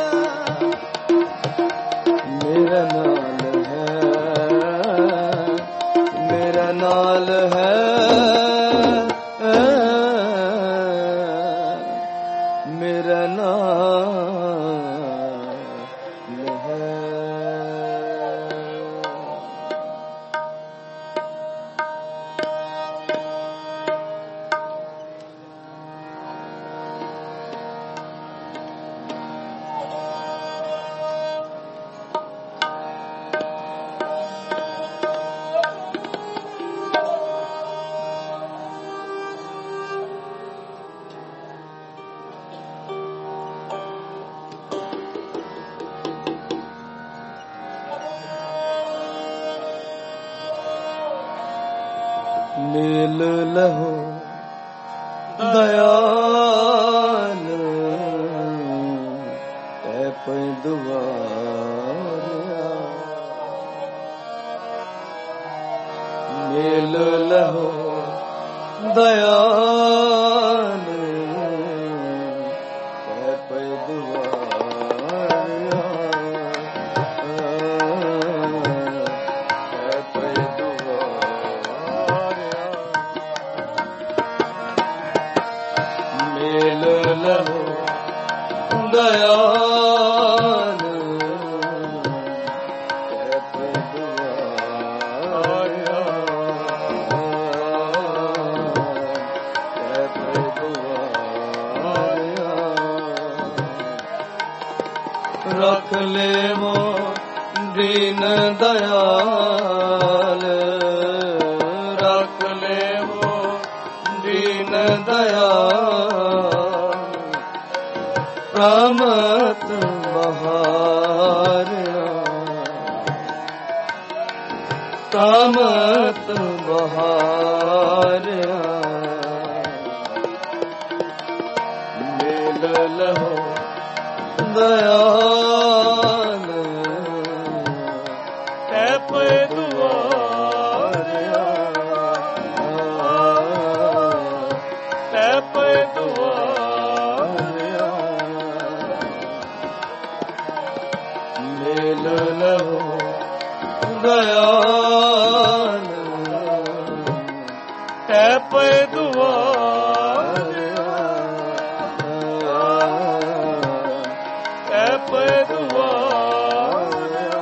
मेरा नाल है, मेरा नाल है, मेरा नाल है। मेल लहो दयाल ऐ पैदुआरिया, मेल लहो दयाल ऐ पैदुआरिया, ऐ पैदुआरिया। मेल लहो ਦਇਆਲ ਰੱਖ ਲੇਵੋ ਦੀਨ ਦਇਆਲ ਰੱਖ ਲੇਵੋ ਦੀਨ ਦਇਆਲ ਪ੍ਰਮਤ ਬਹਾਰਿਆ ਪ੍ਰਮਤ ਬਹਾਰਿਆ ਮੇਲ ਲਹੋ ਦਇਆਲ ਤੈ ਪੈ ਦੁਆਰਿਆ ਤੈ ਪੈ ਦੁਆਰਿਆ ਮੇਲ ਲਹੋ ਦਇਆਲ ਤੈ ਪੈ ਦੁਆਰਿਆ ਤੈ ਪੈ ਦੁਆਰਿਆ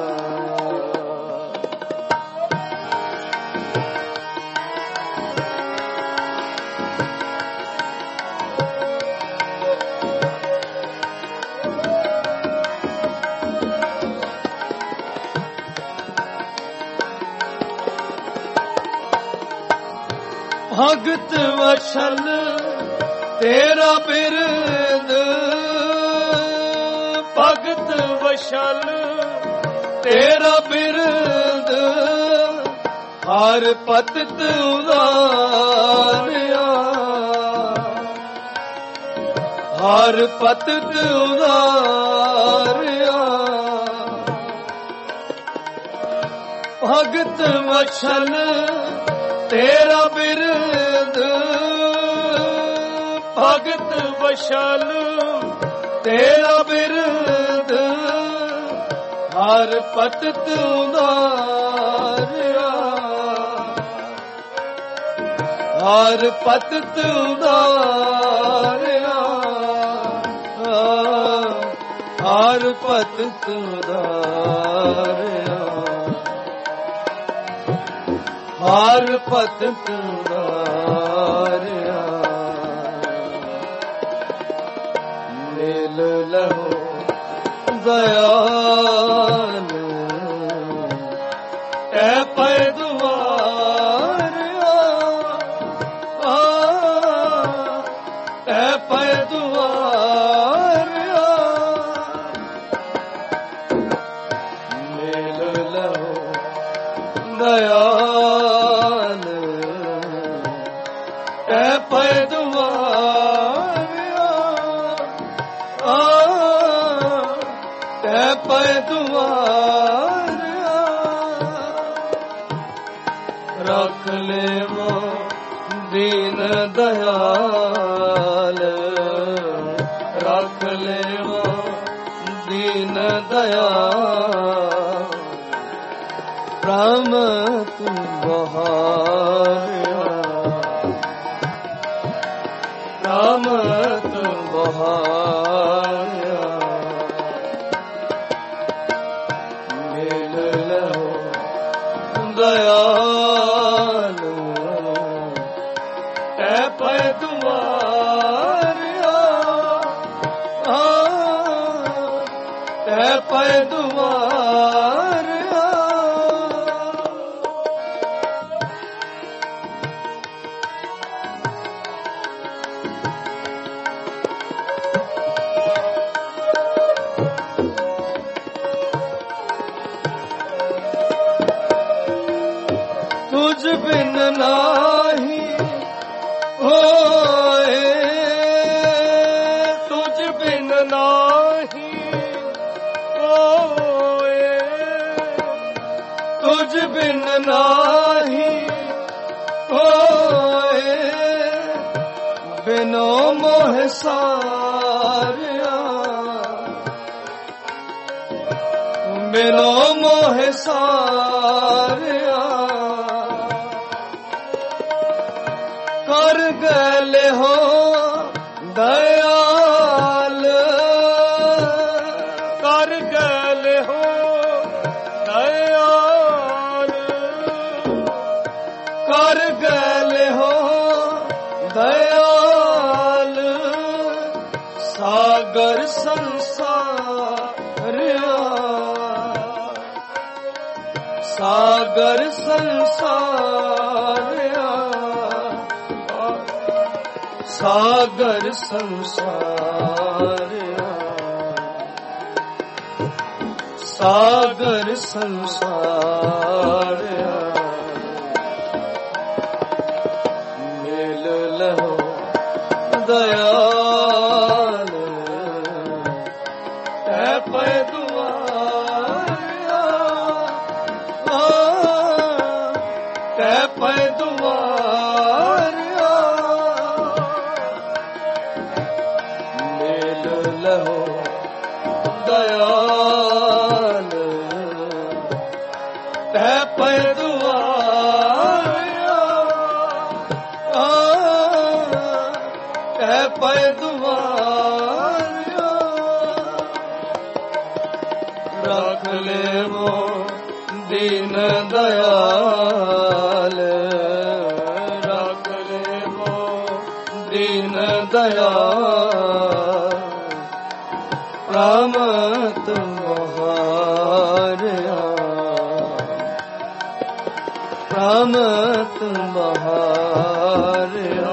ਭਗਤ ਵਛਲ ਤੇਰਾ ਬਿਰਦ ਭਗਤ ਵਛਲ ਤੇਰਾ ਬਿਰਦ ਹਰ ਪਤਿਤ ਉਦਾਰਿਆ ਹਰ ਪਤਿਤ ਉਦਾਰਿਆ ਭਗਤ ਵਛਲ ਤੇਰਾ ਬਿਰਦ ਭਗਤ ਵਛਲ ਤੇਰਾ ਬਿਰਦ ਹਰ ਪਤਿਤ ਉਦਾਰਿਆ ਹਰ ਪਤਿਤ ਉਦਾਰਿਆ ਹਰ ਪਤਿਤ ਉਦਾਰਿਆ ਹਰ ਪਤਿਤ ਉਦਾਰਿਆ ਮੇਲ ਲਹੋ ਦਇਆਲ ਤੈ ਪੈ ਦੁਆਰਿਆ ਤੈ ਪੈ ਦੁਆਰਿਆ ਮੇਲ ਲਹੋ ਦਇਆਲ ਤੈ ਪੈ ਦੁਆਰਿਆ ਤੈ ਪੈ ਦੁਆਰਿਆ ਰੱਖ ਲੇਵੋ ਦੀਨ ਦਇਆਲ ਰੱਖ ਲੇਵੋ ਦੀਨ ਦਇਆਲ ਪ੍ਰਮਤ ਬਹਾਰਿਆ ਪ੍ਰਮਤ ਬਹਾਰਿਆ ਮੇਲ ਲਹੋ ਦਇਆਲ ਤੈ ਪੈ ਦੁਆਰਿਆ ਤੈ ਪੈ ਦੁਆਰਿਆ ਤੁਝ ਬਿਨ ਨਾਹੀ ਹੋਏ ਤੁਝ ਬਿਨ ਨਾਹੀ ਹੋਏ ਤੁਝ ਬਿਨ ਨਾਹੀ ਹੋਏ ਬਿਨੋ ਮੋਹ ਸਾਰਿਆ ਬਿਨੋ ਮੋਹ ਸਾਰਿਆ ਕਰ ਗਲੇ ਹੋ ਦਇਆਲ ਸਾਗਰ ਸੰਸਾਰਿਆ ਸਾਗਰ ਸੰਸਾਰਿਆ ਸਾਗਰ ਸੰਸਾਰਿਆ ਮਿਲ ਲਹੋ ਦਇਆਲ ਤੈ ਪੈ ਦੁਆਰਿਆ ਤੈ ਪੈ ਦੁਆਰਿਆ ਮਿਲ ਲਹੋ ਦਇਆਲ ਤੈ ਪੈ ਦੁਆਰਿਆ ਤੈ ਪੈ ਦੁਆਰਿਆ ਰੱਖ ਲੈਵੋ ਦੀਨ ਦਇਆਲ ਰੱਖ ਲੈਵੋ ਦੀਨ ਦਇਆਲ ਰਾਮਤ ਬਹਾਰਿਆ ਰਾਮਤ ਬਹਾਰਿਆ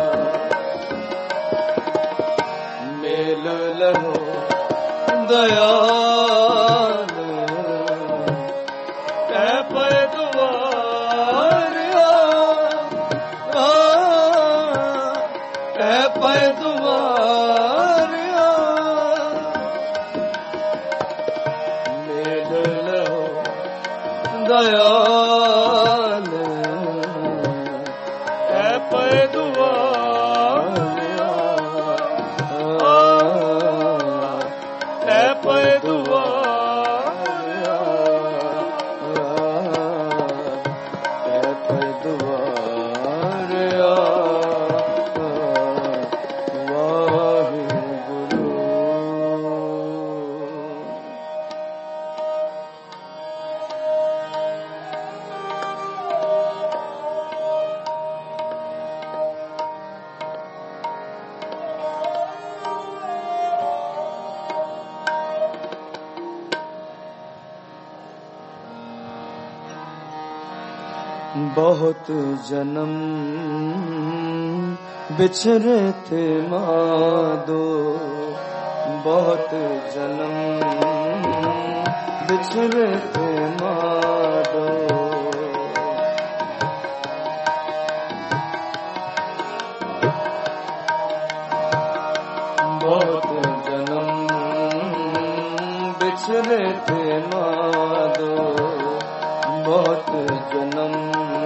ਮੇਲ ਲਹੋ ਦਇਆਲ ਤੈ ਪੈ ਦੁਆਰਿਆ ਤੈ ਪੈ ਦੁਆਰਿਆ ਮੇਲ ਲਹੋ ਦਇਆਲ ਤੈ ਪੈ ਦੁਆਰਿਆ ਤੈ ਪੈ ਦੁਆਰਿਆ ਤੈ ਪੈ ਦੁਆਰਿਆ ਵਾਹਿਗੁਰੂ। बहुत जन्म बिछड़े थे मादो बहुत जन्म बिछड़े थे मादो बहुत जन्म बिछड़े थे मादो बहुत जन्म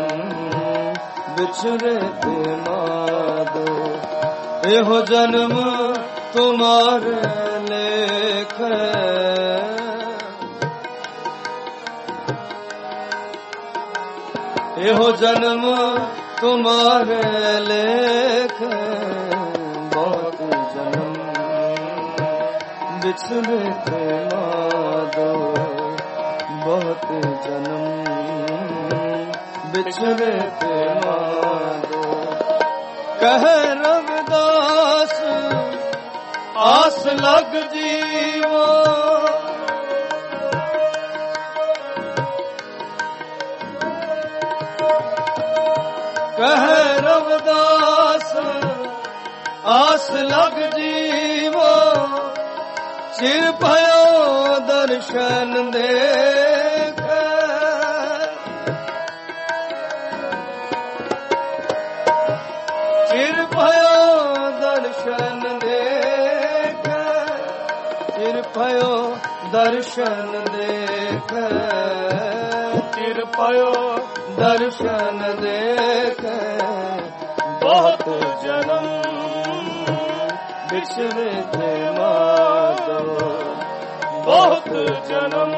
बिछड़े थे मादो एहो जन्म तुम्हारे लेख एहो जन्म तुम्हारे लेख बहुत जन्म बिछड़े थे मादो बहुत जन्म बिछड़े थे मादो कह रविदास आस लग जीवो कह रविदास आस लग जीवो चिर भयो दर्शन देख चिर भयो दर्शन देख चिर भयो दर्शन देख चिर भयो दर्शन देख बहुत जन्म बिछड़े थे मादो बहुत जन्म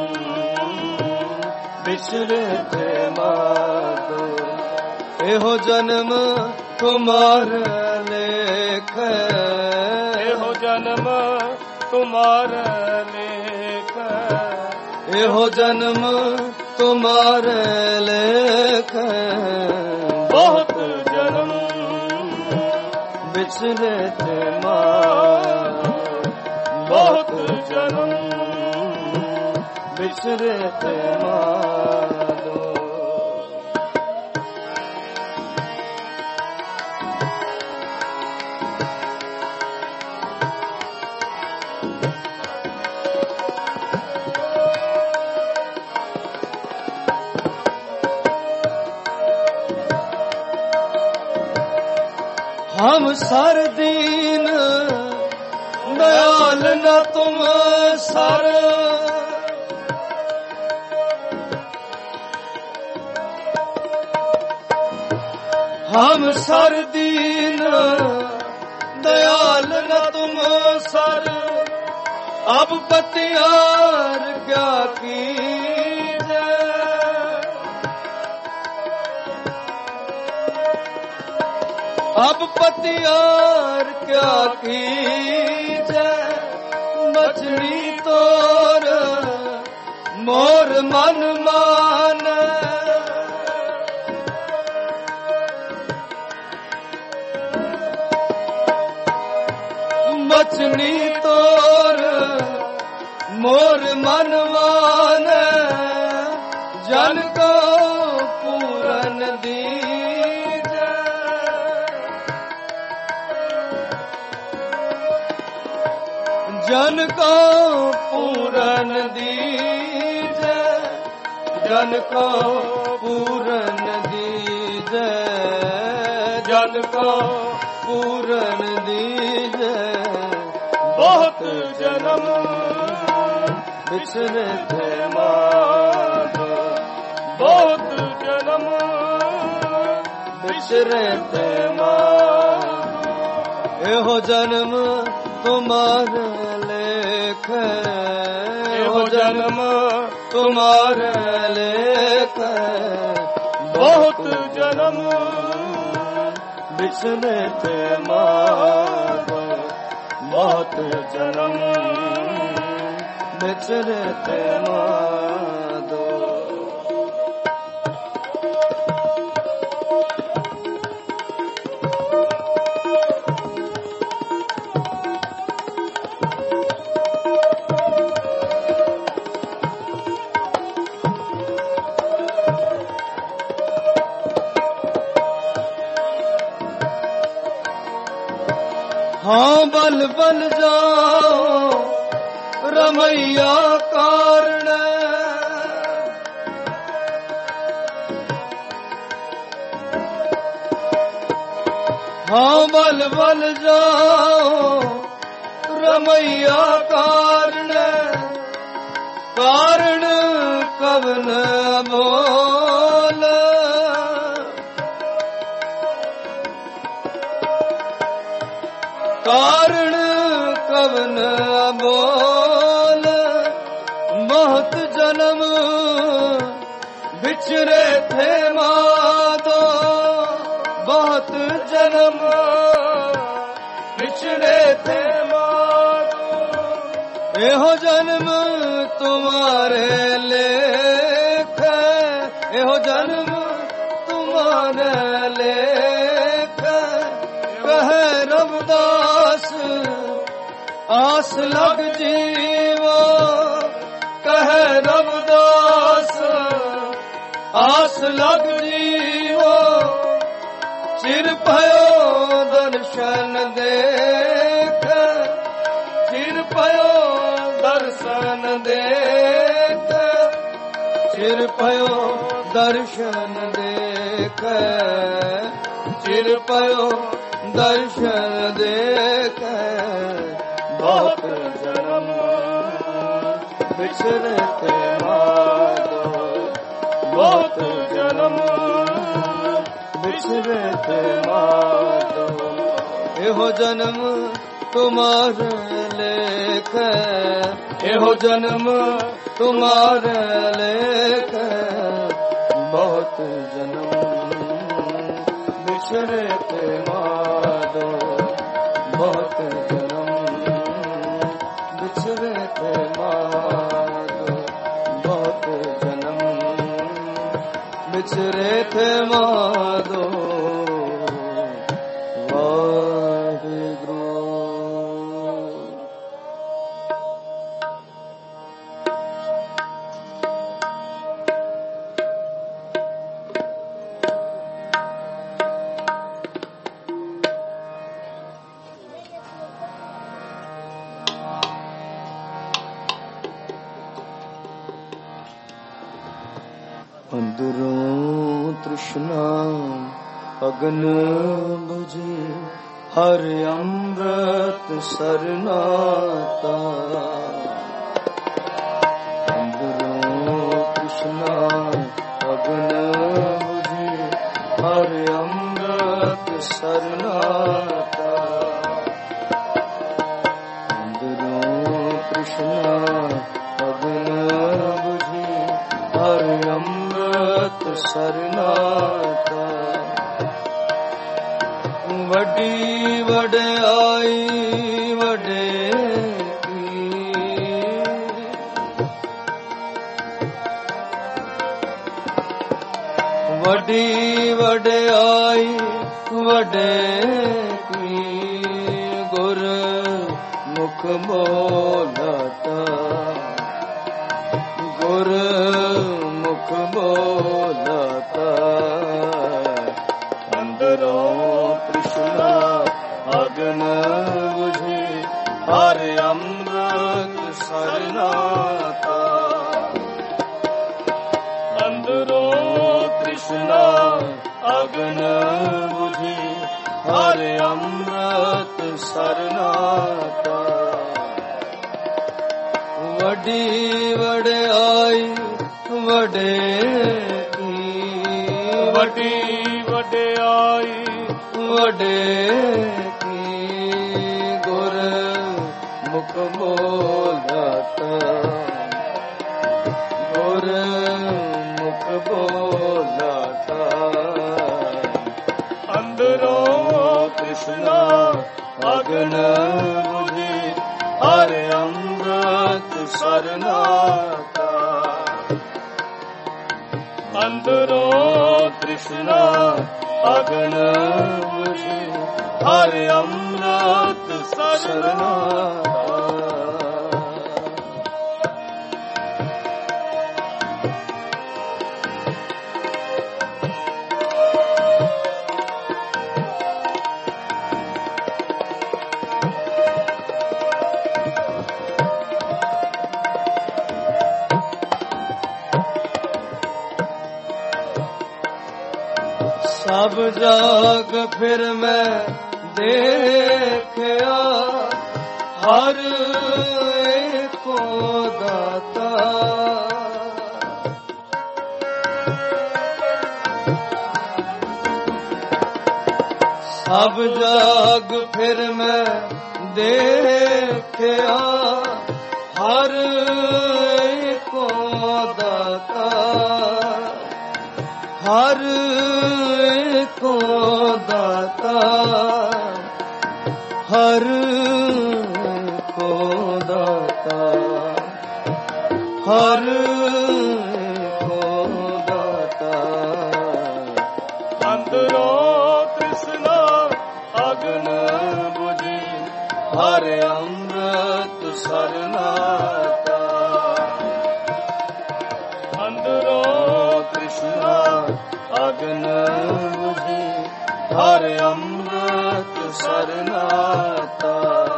बिछड़े थे मादो एहो जन्म तुम्हारे लेख एहो जन्म तुम्हारे लेख एहो जन्म तुम्हारे लेख बहुत जन्म बिछड़े थे मादो बहुत जन्म बिछड़े थे मादो ਹਮ ਸਰ ਦੀਨ ਦਇਆਲ ਨ ਤੁਮ ਸਰ। ਹਮ ਸਰ ਦੀਨ दयाल न तुम सर। अब पतियार क्या कीजे, अब पतियार क्या कीजे। मछली तोर मोर मन मान, बचनी तोर मोर मन मान। जन को पूरन दीजे, जन को पूरन दीजे, जन को पूरन दीजे, जन को पूरन दीजे। बहुत जन्म बिछड़े थे माधो, बहुत जन्म बिछड़े थे माधो। एहो जन्म तुम्हारे लेख, एहो जन्म तुम्हारे लेख। बहुत जन्म बिछड़े थे माधो, बहुत जन्म बिछड़े थे माधो। हाँ बल बल जाओ रमैया कारण, हाँ बल बल जाओ रमैया कारण। कारण कवन मोल, कारण कवन बोल। बहुत जन्म बिछड़े थे माधो, बहुत जन्म बिछड़े थे माधो। एहो जन्म तुम्हारे लेख, एहो जन्म तुम्हारे लेख। कहे रविदास आस लग जीवो, कहे रविदास आस लग जीवो। चिर भयो दर्शन देख, चिर भयो दर्शन देख, चिर भयो दर्शन देख, चिर भयो दर्शन देख। बहुत जन्म बिछड़े थे माधो, बहुत जन्म बिछड़े थे माधो। एहो जन्म तुम्हारे लेख, एहो जन्म तुम्हारे लेख। बहुत जन्म बिछड़े थे माधो, बहुत जन्म बिछड़े थे माधो, बहुत जन्म बिछड़े थे माधो। वाहिगुरु। अंदरों तृष्णा ਅਗਨ ਬੁਝੀ ਹਰ ਅੰਮ੍ਰਿਤ ਸਰਨਾਤਾ ਅੰਦਰੋਂ ਕ੍ਰਿਸ਼ਨਾ ਅਗਨ ਬੁਝੀ ਹਰ ਅੰਮ੍ਰਿਤ ਸਰਨਾਤਾ ਅੰਦਰੋਂ ਕ੍ਰਿਸ਼ਨਾ ਅਗਨ ਬੁਝੀ ਹਰ ਅੰਮ੍ਰਿਤ ਸਰਨਾਤਾ ਵੱਡੀ ਵਡਿਆਈ ਵਡੇ ਕੀ ਵੱਡੀ ਵਡਿਆਈ ਵਡੇ ਕੀ ਗੁਰ ਮੁਖ ਬੋਲਤਾ ਗੁਰ ਮੁਖ ਬੋਲਤਾ ਅੰਦਰੋਂ ਕ੍ਰਿਸ਼ਨਾ ਅਗਨ ਬੁਝੀ ਹਰ ਅੰਮ੍ਰਿਤ ਸਰਨਾਤਾ ਅੰਦਰੋਂ ਕ੍ਰਿਸ਼ਨਾ ਅਗਨ ਬੁਝੀ ਹਰ ਅੰਮ੍ਰਿਤ ਸਰਨਾਤਾ ਵੱਡੀ ਵਡਿਆਈ ਵਡੇ ਕੀ ਵੱਡੀ ਵਡਿਆਈ ਵਡੇ ਕੀ ਗੁਰ ਮੁਖ ਬੋਲਤਾ ਗੁਰ ਮੁਖ ਬੋਲਤਾ ਅੰਦਰੋਂ ਕ੍ਰਿਸ਼ਨਾ ਅਗਨ ਬੁਝੀ ਹਰ ਅੰਮ੍ਰਿਤ ਸਰਨਾਤਾ ਅੰਦਰੋਂ ਕ੍ਰਿਸ਼ਨਾ ਅਗਨ ਬੁਝੀ ਹਰ ਅੰਮ੍ਰਿਤ ਸਰਨਾਤਾ ਸਭ ਜਾਗ ਫਿਰ ਮੈਂ ਦੇਖਿਆ ਹਰ ਏਕੋ ਦਾਤਾ ਸਭ ਜਾਗ ਫਿਰ ਮੈਂ ਦੇਖਿਆ ਹਰ ਏਕੋ ਦਾਤਾ ਹਰ ਏਕੋ ਦਾਤਾ ਹਰ ਏਕੋ ਦਾਤਾ ਹਰ ਏਕੋ ਦਾਤਾ ਅੰਦਰੋਂ ਕ੍ਰਿਸ਼ਨਾ ਅਗਨ ਬੁਝੀ ਹਰ ਅੰਮ੍ਰਿਤ ਸਰਨਾਤਾ ਅੰਦਰੋਂ ਕ੍ਰਿਸ਼ਨਾ ਅਗਨ ਬੁਝੀ ਹਰ ਅੰਮ੍ਰਿਤ ਸਰਨਾਤਾ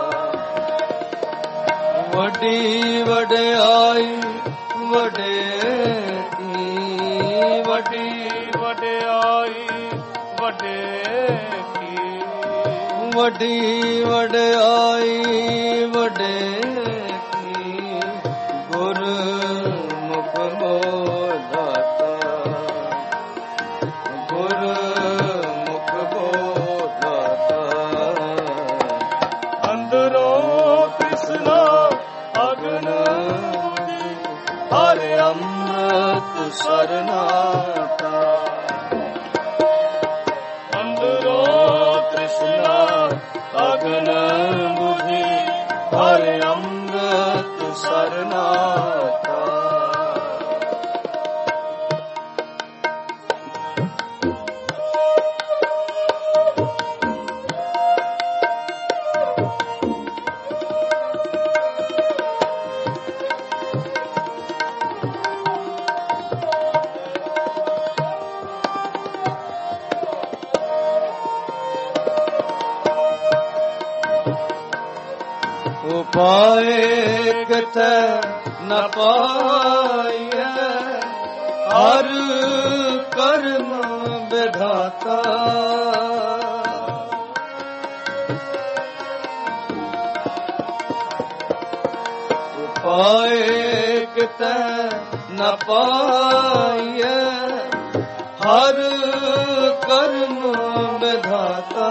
ਵੱਡੀ ਵਡਿਆਈ ਵਡੇ ਕੀ ਵੱਡੀ ਵਡਿਆਈ ਵਡੇ ਕੀ ਵੱਡੀ ਵਡਿਆਈ ਵਡੇ ਕੀ ਗੁਰ ਮੁਖ ਬੋਲਤਾ ਗੁਰ ਮੁਖ ਬੋਲਤਾ ਅੰਦਰੋਂ ਕ੍ਰਿਸ਼ਨਾ ਅਗਨ ਬੁਝੀ ਹਰ ਅੰਮ੍ਰਿਤ ਸਰਨਾਤਾ ਅੰਦਰੋਂ ਕ੍ਰਿਸ਼ਨਾ ਅਗਨ ਬੁਝੀ ਹਰ ਅੰਮ੍ਰਿਤ ਸਰਨਾਤਾ ਪਾਏ ਕਿਥੇ ਨ ਪਾਈਐ ਹਰ ਕਰਮ ਵਿਧਾਤਾ ਪਾਏ ਕਿਤੇ ਨ ਪਾਈਐ ਹਰ ਕਰਮ ਵਿਧਾਤਾ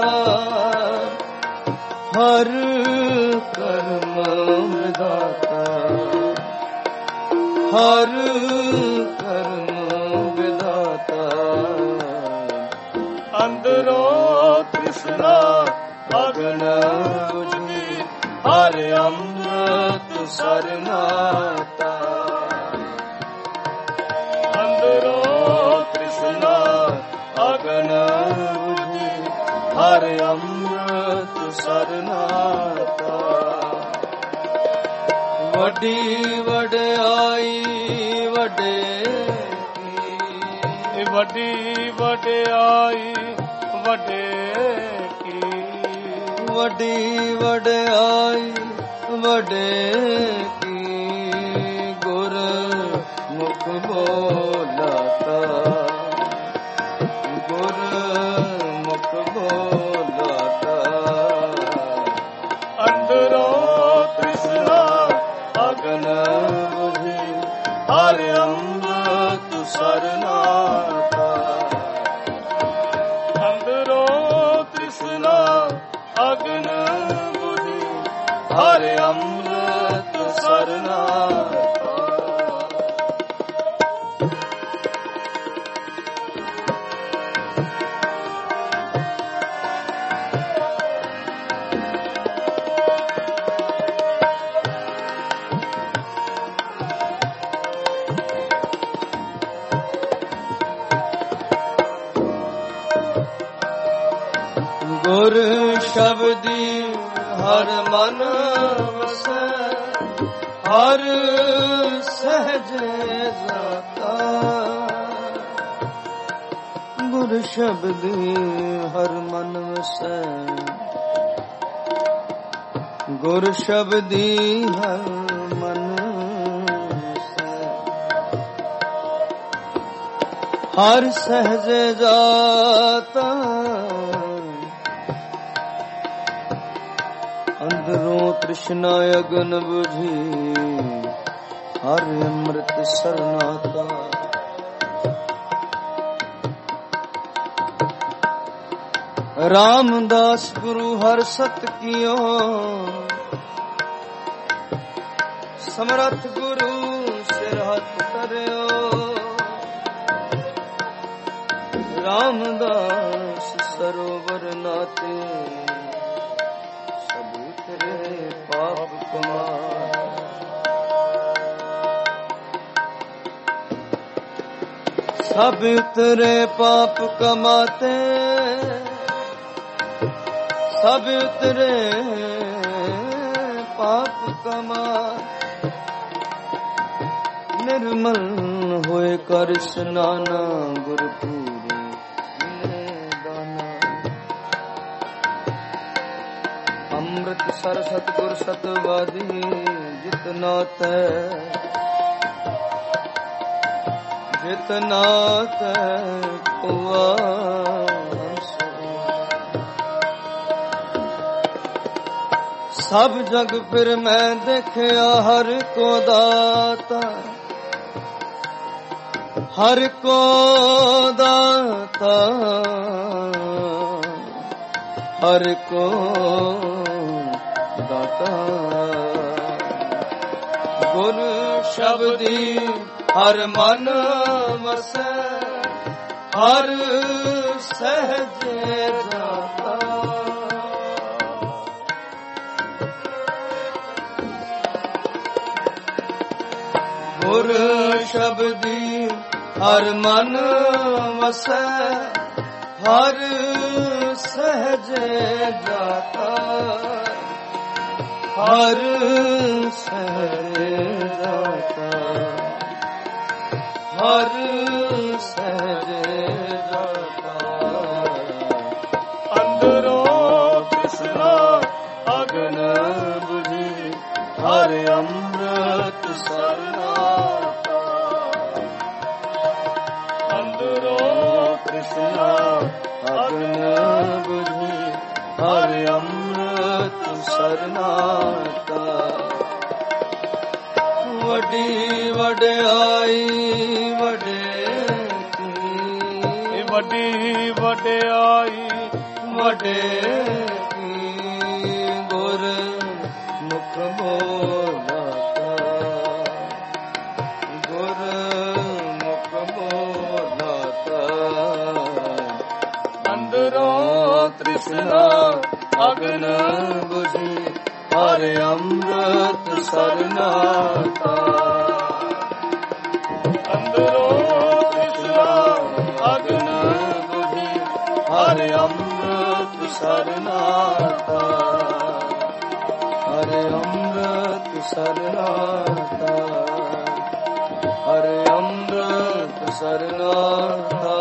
ਹਰ ਕਰਮ ਵਿਧਾਤਾ ਹਰ ਕਰਮ ਵਿਧਾਤਾ ਅੰਦਰੋਂ ਤ੍ਰਿਸ਼ਨਾ ਅਗਨ ਬੁਝੀ ਹਰ ਅੰਮ੍ਰਿਤ ਸਰਨਾਤਾ ਅੰਦਰੋਂ ਤ੍ਰਿਸ਼ਨਾ ਅਗਨ ਬੁਝੀ ਹਰ ਅੰਮ੍ਰਿਤ ਸਰਨਾਤਾ ਵੱਡੀ ਵਡਿਆਈ ਵੱਡੇ ਕੀ ਵੱਡੀ ਵਡਿਆਈ ਵੱਡੇ ਕੀ ਵੱਡੀ ਵਡਿਆਈ ਵੱਡੇ ਕੀ ਗੁਰ ਮੁਖ ਬੋਲਾਤਾ ਗੁਰ ਮੁਖ ਬੋਲਾਤਾ ਅੰਦਰੋਂ ਤ੍ਰਿਸ਼ਨਾ ਅਗਨ ਬੁਝੀ ਹਰ ਅੰਮ੍ਰਿਤ ਸਰਨਾਤਾ ਅੰਦਰੋਂ ਤ੍ਰਿਸ਼ਨਾ ਅਗਨ ਬੁਝੀ ਹਰ ਅੰਮ੍ਰਿਤ ਸਰਨਾਤਾ ਗੁਰ ਸ਼ਬਦੀ ਹਰ ਮਨ ਵਸੈ ਹਰ ਸਹਿਜ ਜਾਤਾ ਗੁਰ ਸ਼ਬਦੀ ਹਰ ਮਨ ਵਸੈ ਗੁਰ ਸ਼ਬਦੀ ਹਰ ਮਨ ਵਸੈ ਹਰ ਸਹਿਜ ਜਾਤਾ ਅੰਦਰੋਂ ਤ੍ਰਿਸ਼ਨਾ ਅਗਨ ਬੁਝੀ ਹਰ ਅੰਮ੍ਰਿਤ ਸਰਨਾਤਾ ਰਾਮਦਾਸ ਗੁਰੂ ਹਰ ਸਤ ਕੀਓ ਸਮਰੱਥ ਗੁਰੂ ਸਿਰ ਹੱਥ ਧਰਿਓ ਰਾਮਦਾਸ ਸਰੋਵਰ ਨਾਤੇ ਪਾਪ ਕਮਾ ਸਭ ਉਤਰੇ ਪਾਪ ਕਮਾਤੇ ਸਭ ਉਤਰੇ ਪਾਪ ਕਮਾ ਨਿਰਮਲ ਹੋਏ ਕਰ ਇਸ਼ਨਾਨਾ ਗੁਰਪੂਰੇ ਅੰਮ੍ਰਿਤ ਸਰ ਸਤਿਗੁਰ ਸਤਵਾਦੀ ਜਿਤਨਾ ਤੈ ਜਿਤਨਾ ਤੈ ਕੁਆ ਸਭ ਜਗ ਫਿਰ ਮੈਂ ਦੇਖਿਆ ਹਰ ਕੋ ਦਾਤਾ ਹਰ ਕੋ ਦਾਤਾ ਹਰ ਕੋ ਦਾਤਾ ਗੁਰ ਸ਼ਬਦੀ ਹਰ ਮਨ ਵਸੈ ਹਰ ਸਹਿਜ ਜਾਤਾ ਗੁਰ ਸ਼ਬਦੀ ਹਰ ਮਨ ਵਸੈ ਹਰ ਸਹਿਜ ਜਾਤਾ ਹਰ ਸਹਿਜ ਜਾਤਾ ਹਰ ਸਹਿਜ ਜਾਤਾ ਅੰਦਰੋਂ ਤ੍ਰਿਸ਼ਨਾ ਅਗਨ ਬੁਝੀ ਹਰ ਅੰਮ੍ਰਿਤ ਸਰਨਾਤਾ ਅੰਦਰੋਂ ਤ੍ਰਿਸ਼ਨਾ ਸਰਨਾਤਾ। ਵੱਡੀ ਵਡਿਆਈ ਵਡੇ ਕੀ, ਵੱਡੀ ਵਡਿਆਈ ਵਡੇ ਕੀ, ਗੁਰ ਮੁਖ ਬੋਲਾਤਾ, ਗੁਰ ਮੁਖ ਬੋਲਾਤਾ। ਅੰਦਰੋਂ ਤ੍ਰਿਸ਼ਨਾ ਅਗਨ ਬੁਝੀ, ਹਰ ਅੰਮ੍ਰਿਤ ਸਰਨਾਤਾ। ਅੰਦਰੋਂ ਤ੍ਰਿਸ਼ਨਾ ਅਗਨ ਬੁਝੀ, ਹਰ ਅੰਮ੍ਰਿਤ ਸਰਨਾਤਾ, ਹਰ ਅੰਮ੍ਰਿਤ ਸਰਨਾਤਾ, ਹਰ ਅੰਮ੍ਰਿਤ ਸਰਨਾਤਾ।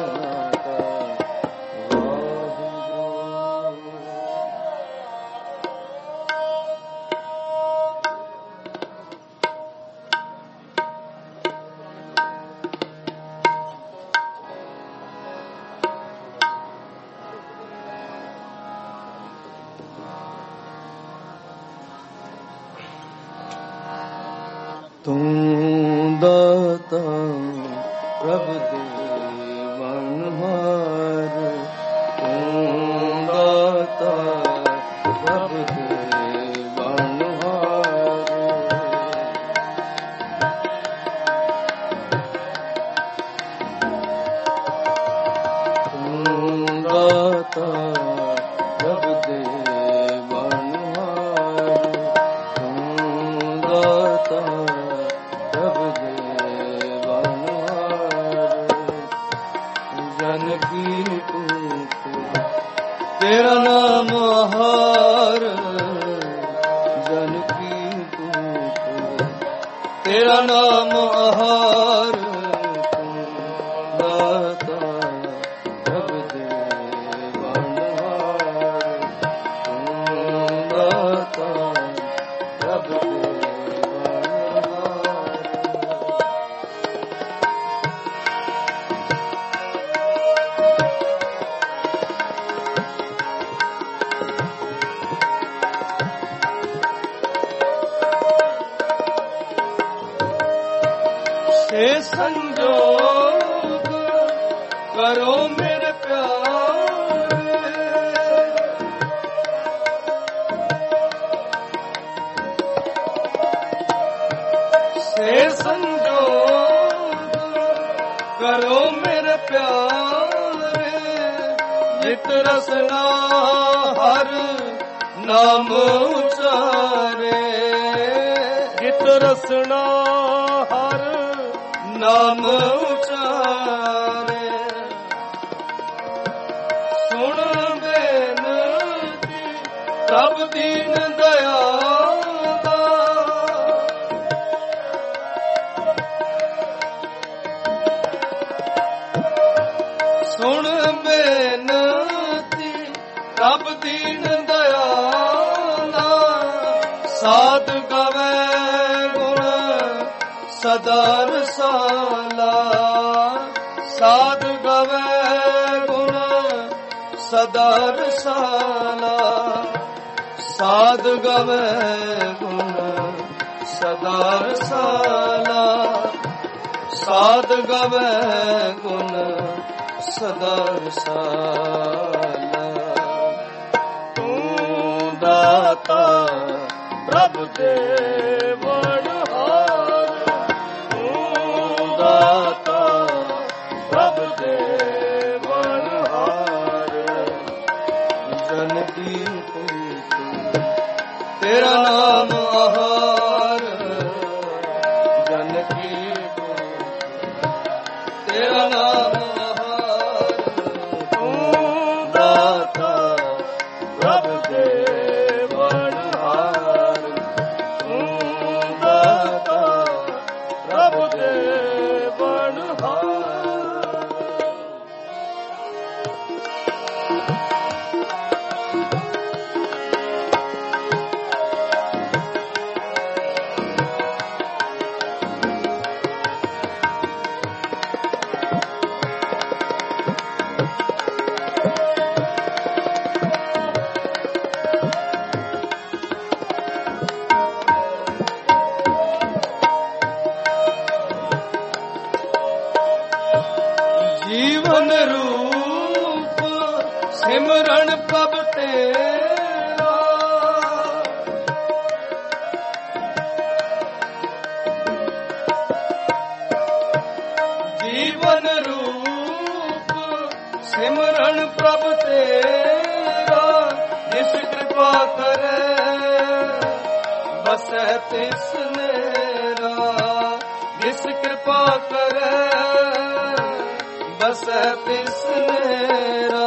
ਤੂੰ ਦਾਤਾ ਪ੍ਰਭ ਦੇ ਮਨਹਾਰ, ਤੂੰ ਦਾਤਾ ਪ੍ਰਭ ਦੇ ਮਨਹਾਰ। ਤੂੰ ਦਾਤਾ ਪ੍ਰਭ ਦੇ ਮਨਹਾਰ, ਤੂੰ ਦਾਤਾ ਤੇਰਾ ਨਾਮ ਆਹਾਰ, ਜਨ ਕੀ ਤੂੰ, ਤੇਰਾ ਨਾਮ ਆਹਾਰ। ਤੂੰ ਦਾਤਾ ਪ੍ਰਭ ਦੇ ਵਡਹਾਰ, ਤੂੰ ਦਾਤਾ ਪ੍ਰਭ ਦੇ ਵਡਹਾਰ। ਸੇ ਸੰਜੋਗ ਕਰੋ ਮੇਰੇ ਪਿਆਰੇ, ਸੇ ਸੰਜੋਗ ਕਰੋ ਮੇਰੇ ਪਿਆਰੇ। ਜਿਤ ਰਸਨਾ ਹਰ ਨਾਮ ਉਚਾਰੇ, ਜਿਤ ਰਸਨਾ ਹਰ ਨਾਮ ਉਚਾਰੇ। ਸੁਣ ਬੇਨਤੀ ਪ੍ਰਭ ਦੀਨ ਦਇਆਲ ਦਾ, ਸੁਣ ਬੇਨਤੀ ਪ੍ਰਭ ਦੀਨ ਦਇਆਲ ਦਾ। ਸਾਧ ਗਵੇ ਗੁਣ ਸਦਾ ਰਸਾਲਾ, ਸਾਧ ਗਵੇ ਗੁਣ ਸਦਾ ਰਸਾਲਾ, ਸਾਧ ਗਵੇ ਗੁਣ ਸਦਾ ਰਸਾਲਾ, ਸਾਧ ਗਵੇ ਗੁਣ ਸਦਾ ਰਸਾਲਾ। ਤੂੰ ਦਾਤਾ ਪ੍ਰਭ ਦੇ ਵਡਹਾਰ, ਤੂੰ ਦਾਤਾ ਪ੍ਰਭ ਦੇ ਵਡਹਾਰ। ਜਨ ਕੀ ਤੂੰ, ਤੇਰਾ ਨਾਮ ਆਹਾਰ, ਜਨ ਕੀ ਤੂੰ, ਤੇਰਾ ਨਾਮ ਆਹਾਰ। ਤੂੰ ਦਾਤਾ ਪ੍ਰਭ ਦੇ ਵਡਹਾਰ, ਤੂੰ ਦਾਤਾ ਪ੍ਰਭ ਦੇ ਵਡਹਾਰ। ਕਿਰਪਾ ਕਰੇ ਬਸੈ ਤਿਸ ਨੇਰਾ ਜਿਸ ਕਿਰਪਾ ਕਰੇ ਬਸੈ ਤਿਸ ਨੇਰਾ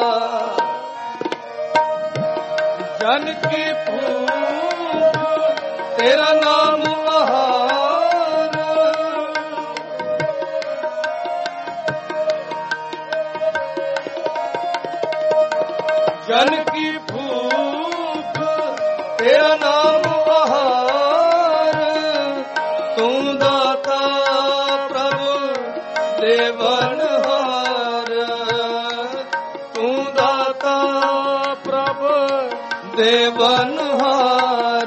ਜਨ ਕੀ ਭੂਖ ਤੇਰਾ ਨਾਮ ਆਹਾਰ ਜਨ ਕੀ ਭੂਖ ਤੇਰਾ ਨਾਮ ਆਹਾਰ ਤੂੰ ਦਾਤਾ ਪ੍ਰਭ ਦੇਵਨਹਾਰ ਤੂੰ ਦਾਤਾ ਪ੍ਰਭ ਦੇਵਨਹਾਰ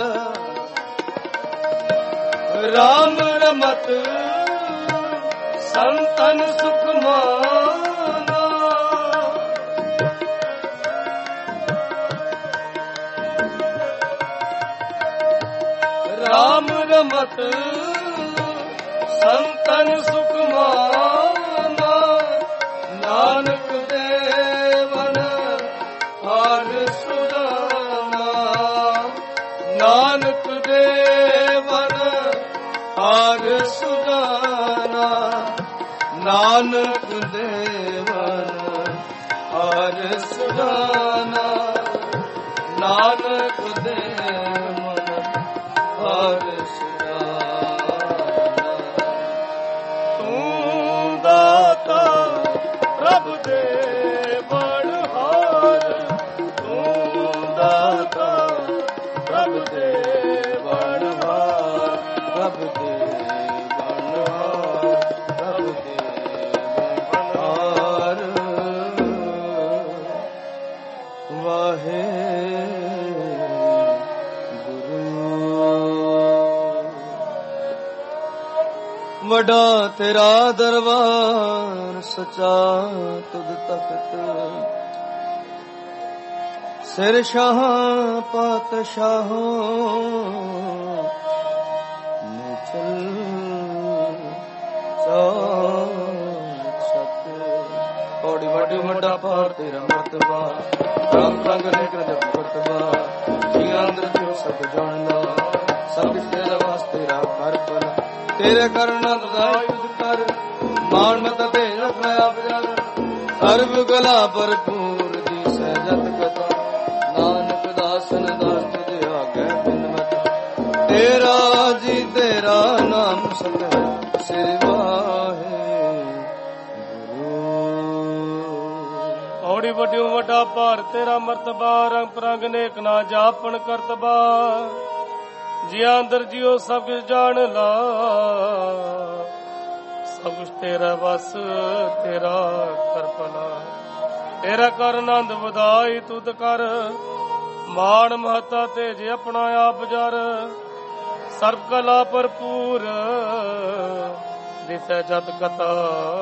ਰਾਮ ਰਮਤ ਸੰਤਨ ਸੁਖ ਮਾਨਾ ਰਾਮ ਰਮਤ ਸੰਤਨ ਸੁਖ ਮਾਨਾ ਨਾਨਕ ਦੇਵਨ ਹਰ ਸੁਜਾਨਾ ਨਾਨਕ ਦੇਵਨ ਹਰ ਸੁਜਾਨਾ ਨਾਨਕ ਦੇਵਨ ਹਰ ਸੁਜਾਨਾ ਨਾਨਕ ਦੇਵਨ ਹਰ ਸੁਜਾਨਾ ਤੂੰ ਦਾਤਾ ਪ੍ਰਭ ਦੇਵਨਹਾਰ ਤੂੰ ਦਾਤਾ ਪ੍ਰਭ ਦੇਵਨਹਾਰ ਪ੍ਰਭ ਦੇਵਨਹਾਰ ਪ੍ਰਭ ਦੇਵਨਹਾਰ ਵਾਹਿਗੁਰੂ ਵੱਡਾ ਤੇਰਾ ਦਰਬਾਰ ਸਚਾ ਤੁਧ ਤਖਤ ਸਿਰ ਸ਼ਾਹ ਪਾਤਸ਼ਾਹੋਂ ਨਿਚਲ ਸਤ ਔੜੀ ਵੱਡੀ ਵੱਡਾ ਪਾਰ ਤੇਰਾ ਮਰਤਬਾ ਰਾਮ ਰੰਗ ਨੇਕ ਜਪ ਕਰਤਬਾ ਜੀ ਅੰਦਰ ਜੋ ਸਭ ਜਾਣਦਾ ਸਭ ਤੇਰਾ ਵਾਸਤੇ ਤੇਰਾ ਕਰ ਪਰ ਤੇਰੇ ਕਰਨਾ ਤੁਧਾਈ ਤੁਧ ਕਰ ਮਾਨ ਮਤ ਤੇ ਰਖਿਆ ਆਪ ਜਨ ਸਰਬ ਗਲਾ ਭਰਪੂਰ ਦੀ ਸਹਿਜਤ ਕਥਾ ਨਾਨਕ ਦਾਸਨ ਦਾਸ ਤੁਧ ਆਗੇ ਬਿਨ ਮਤ ਤੇਰਾ ਜੀ ਤੇਰਾ ਨਾਮ ਸਤ ਸ੍ਰੀ ਵਾਹਿਗੁਰੂ ਔੜੀ ਵੱਡਿਓ ਵੱਡਾ ਭਾਰ ਤੇਰਾ ਮਰਤਬਾ ਰੰਗ ਪ੍ਰੰਗ ਨੇਕ ਨਾ ਜਾਪਣ ਕਰਤਬਾ ਜੀ ਅੰਦਰ ਜਿਉ ਸਭ ਕੁਝ ਜਾਣ ਲਾ ਸਭ ਕੁਝ ਤੇਰਾ ਬਸ ਤੇਰਾ ਕਰਪਨਾ ਤੇਰਾ ਕਰ ਆਨੰਦ ਵਧਾਈ ਤੁਧ ਕਰ ਮਾਣ ਮਹਤਾ ਤੇ ਜੇ ਆਪਣਾ ਆਪ ਜਰ ਸਰਬ ਕਲਾ ਭਰਪੂਰ ਦਿਸੈ ਜਤ ਕਥਾ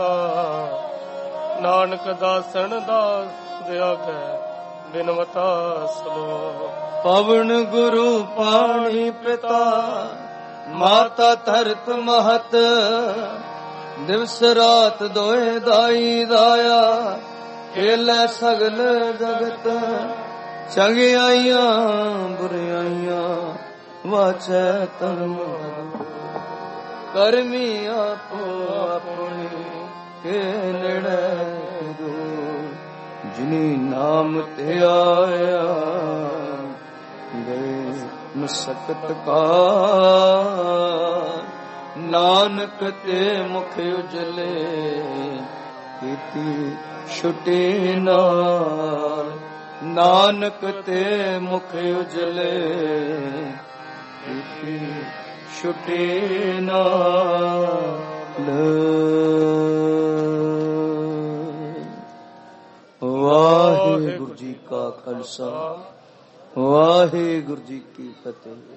ਨਾਨਕ ਦਾਸਨ ਦਾਸ ਦਿਆਗੈ ਬਿਨਵਤਾ ਸਲੋਕ ਪਵਨ ਗੁਰੂ ਪਾਣੀ ਪਿਤਾ ਮਾਤਾ ਧਰਤ ਮਹਤ ਦਿਵਸ ਰਾਤ ਦੋਏ ਦਾਈ ਦਾਇਆ ਖੇਲੇ ਸਗਲ ਜਗਤ ਚੰਗਿਆਈਆਂ ਬੁਰਿਆਈਆਂ ਵਾਚੈ ਧਰਮ ਕਰਮੀ ਆਪੋ ਆਪਣੀ ਕੇ ਨੇੜੇ ਦੂਰ ਜਿਨੀ ਨਾਮ ਤੇ ਆਇਆ ਗਏ ਮੁਸਕਤ ਕਾ ਨਾਨਕ ਤੇ ਮੁਖ ਉਜਲੇ ਕੀਤੀ ਛੁਟੇ ਨਾਲ ਨਾਨਕ ਤੇ ਮੁਖ ਉਜਲੇ ਕੀਤੀ ਛੁਟੇ ਨਾਲ ਵਾਹਿਗੁਰੂ ਜੀ ਕਾ ਖਾਲਸਾ ਵਾਹਿਗੁਰੂ ਜੀ ਕੀ ਫਤਿਹ।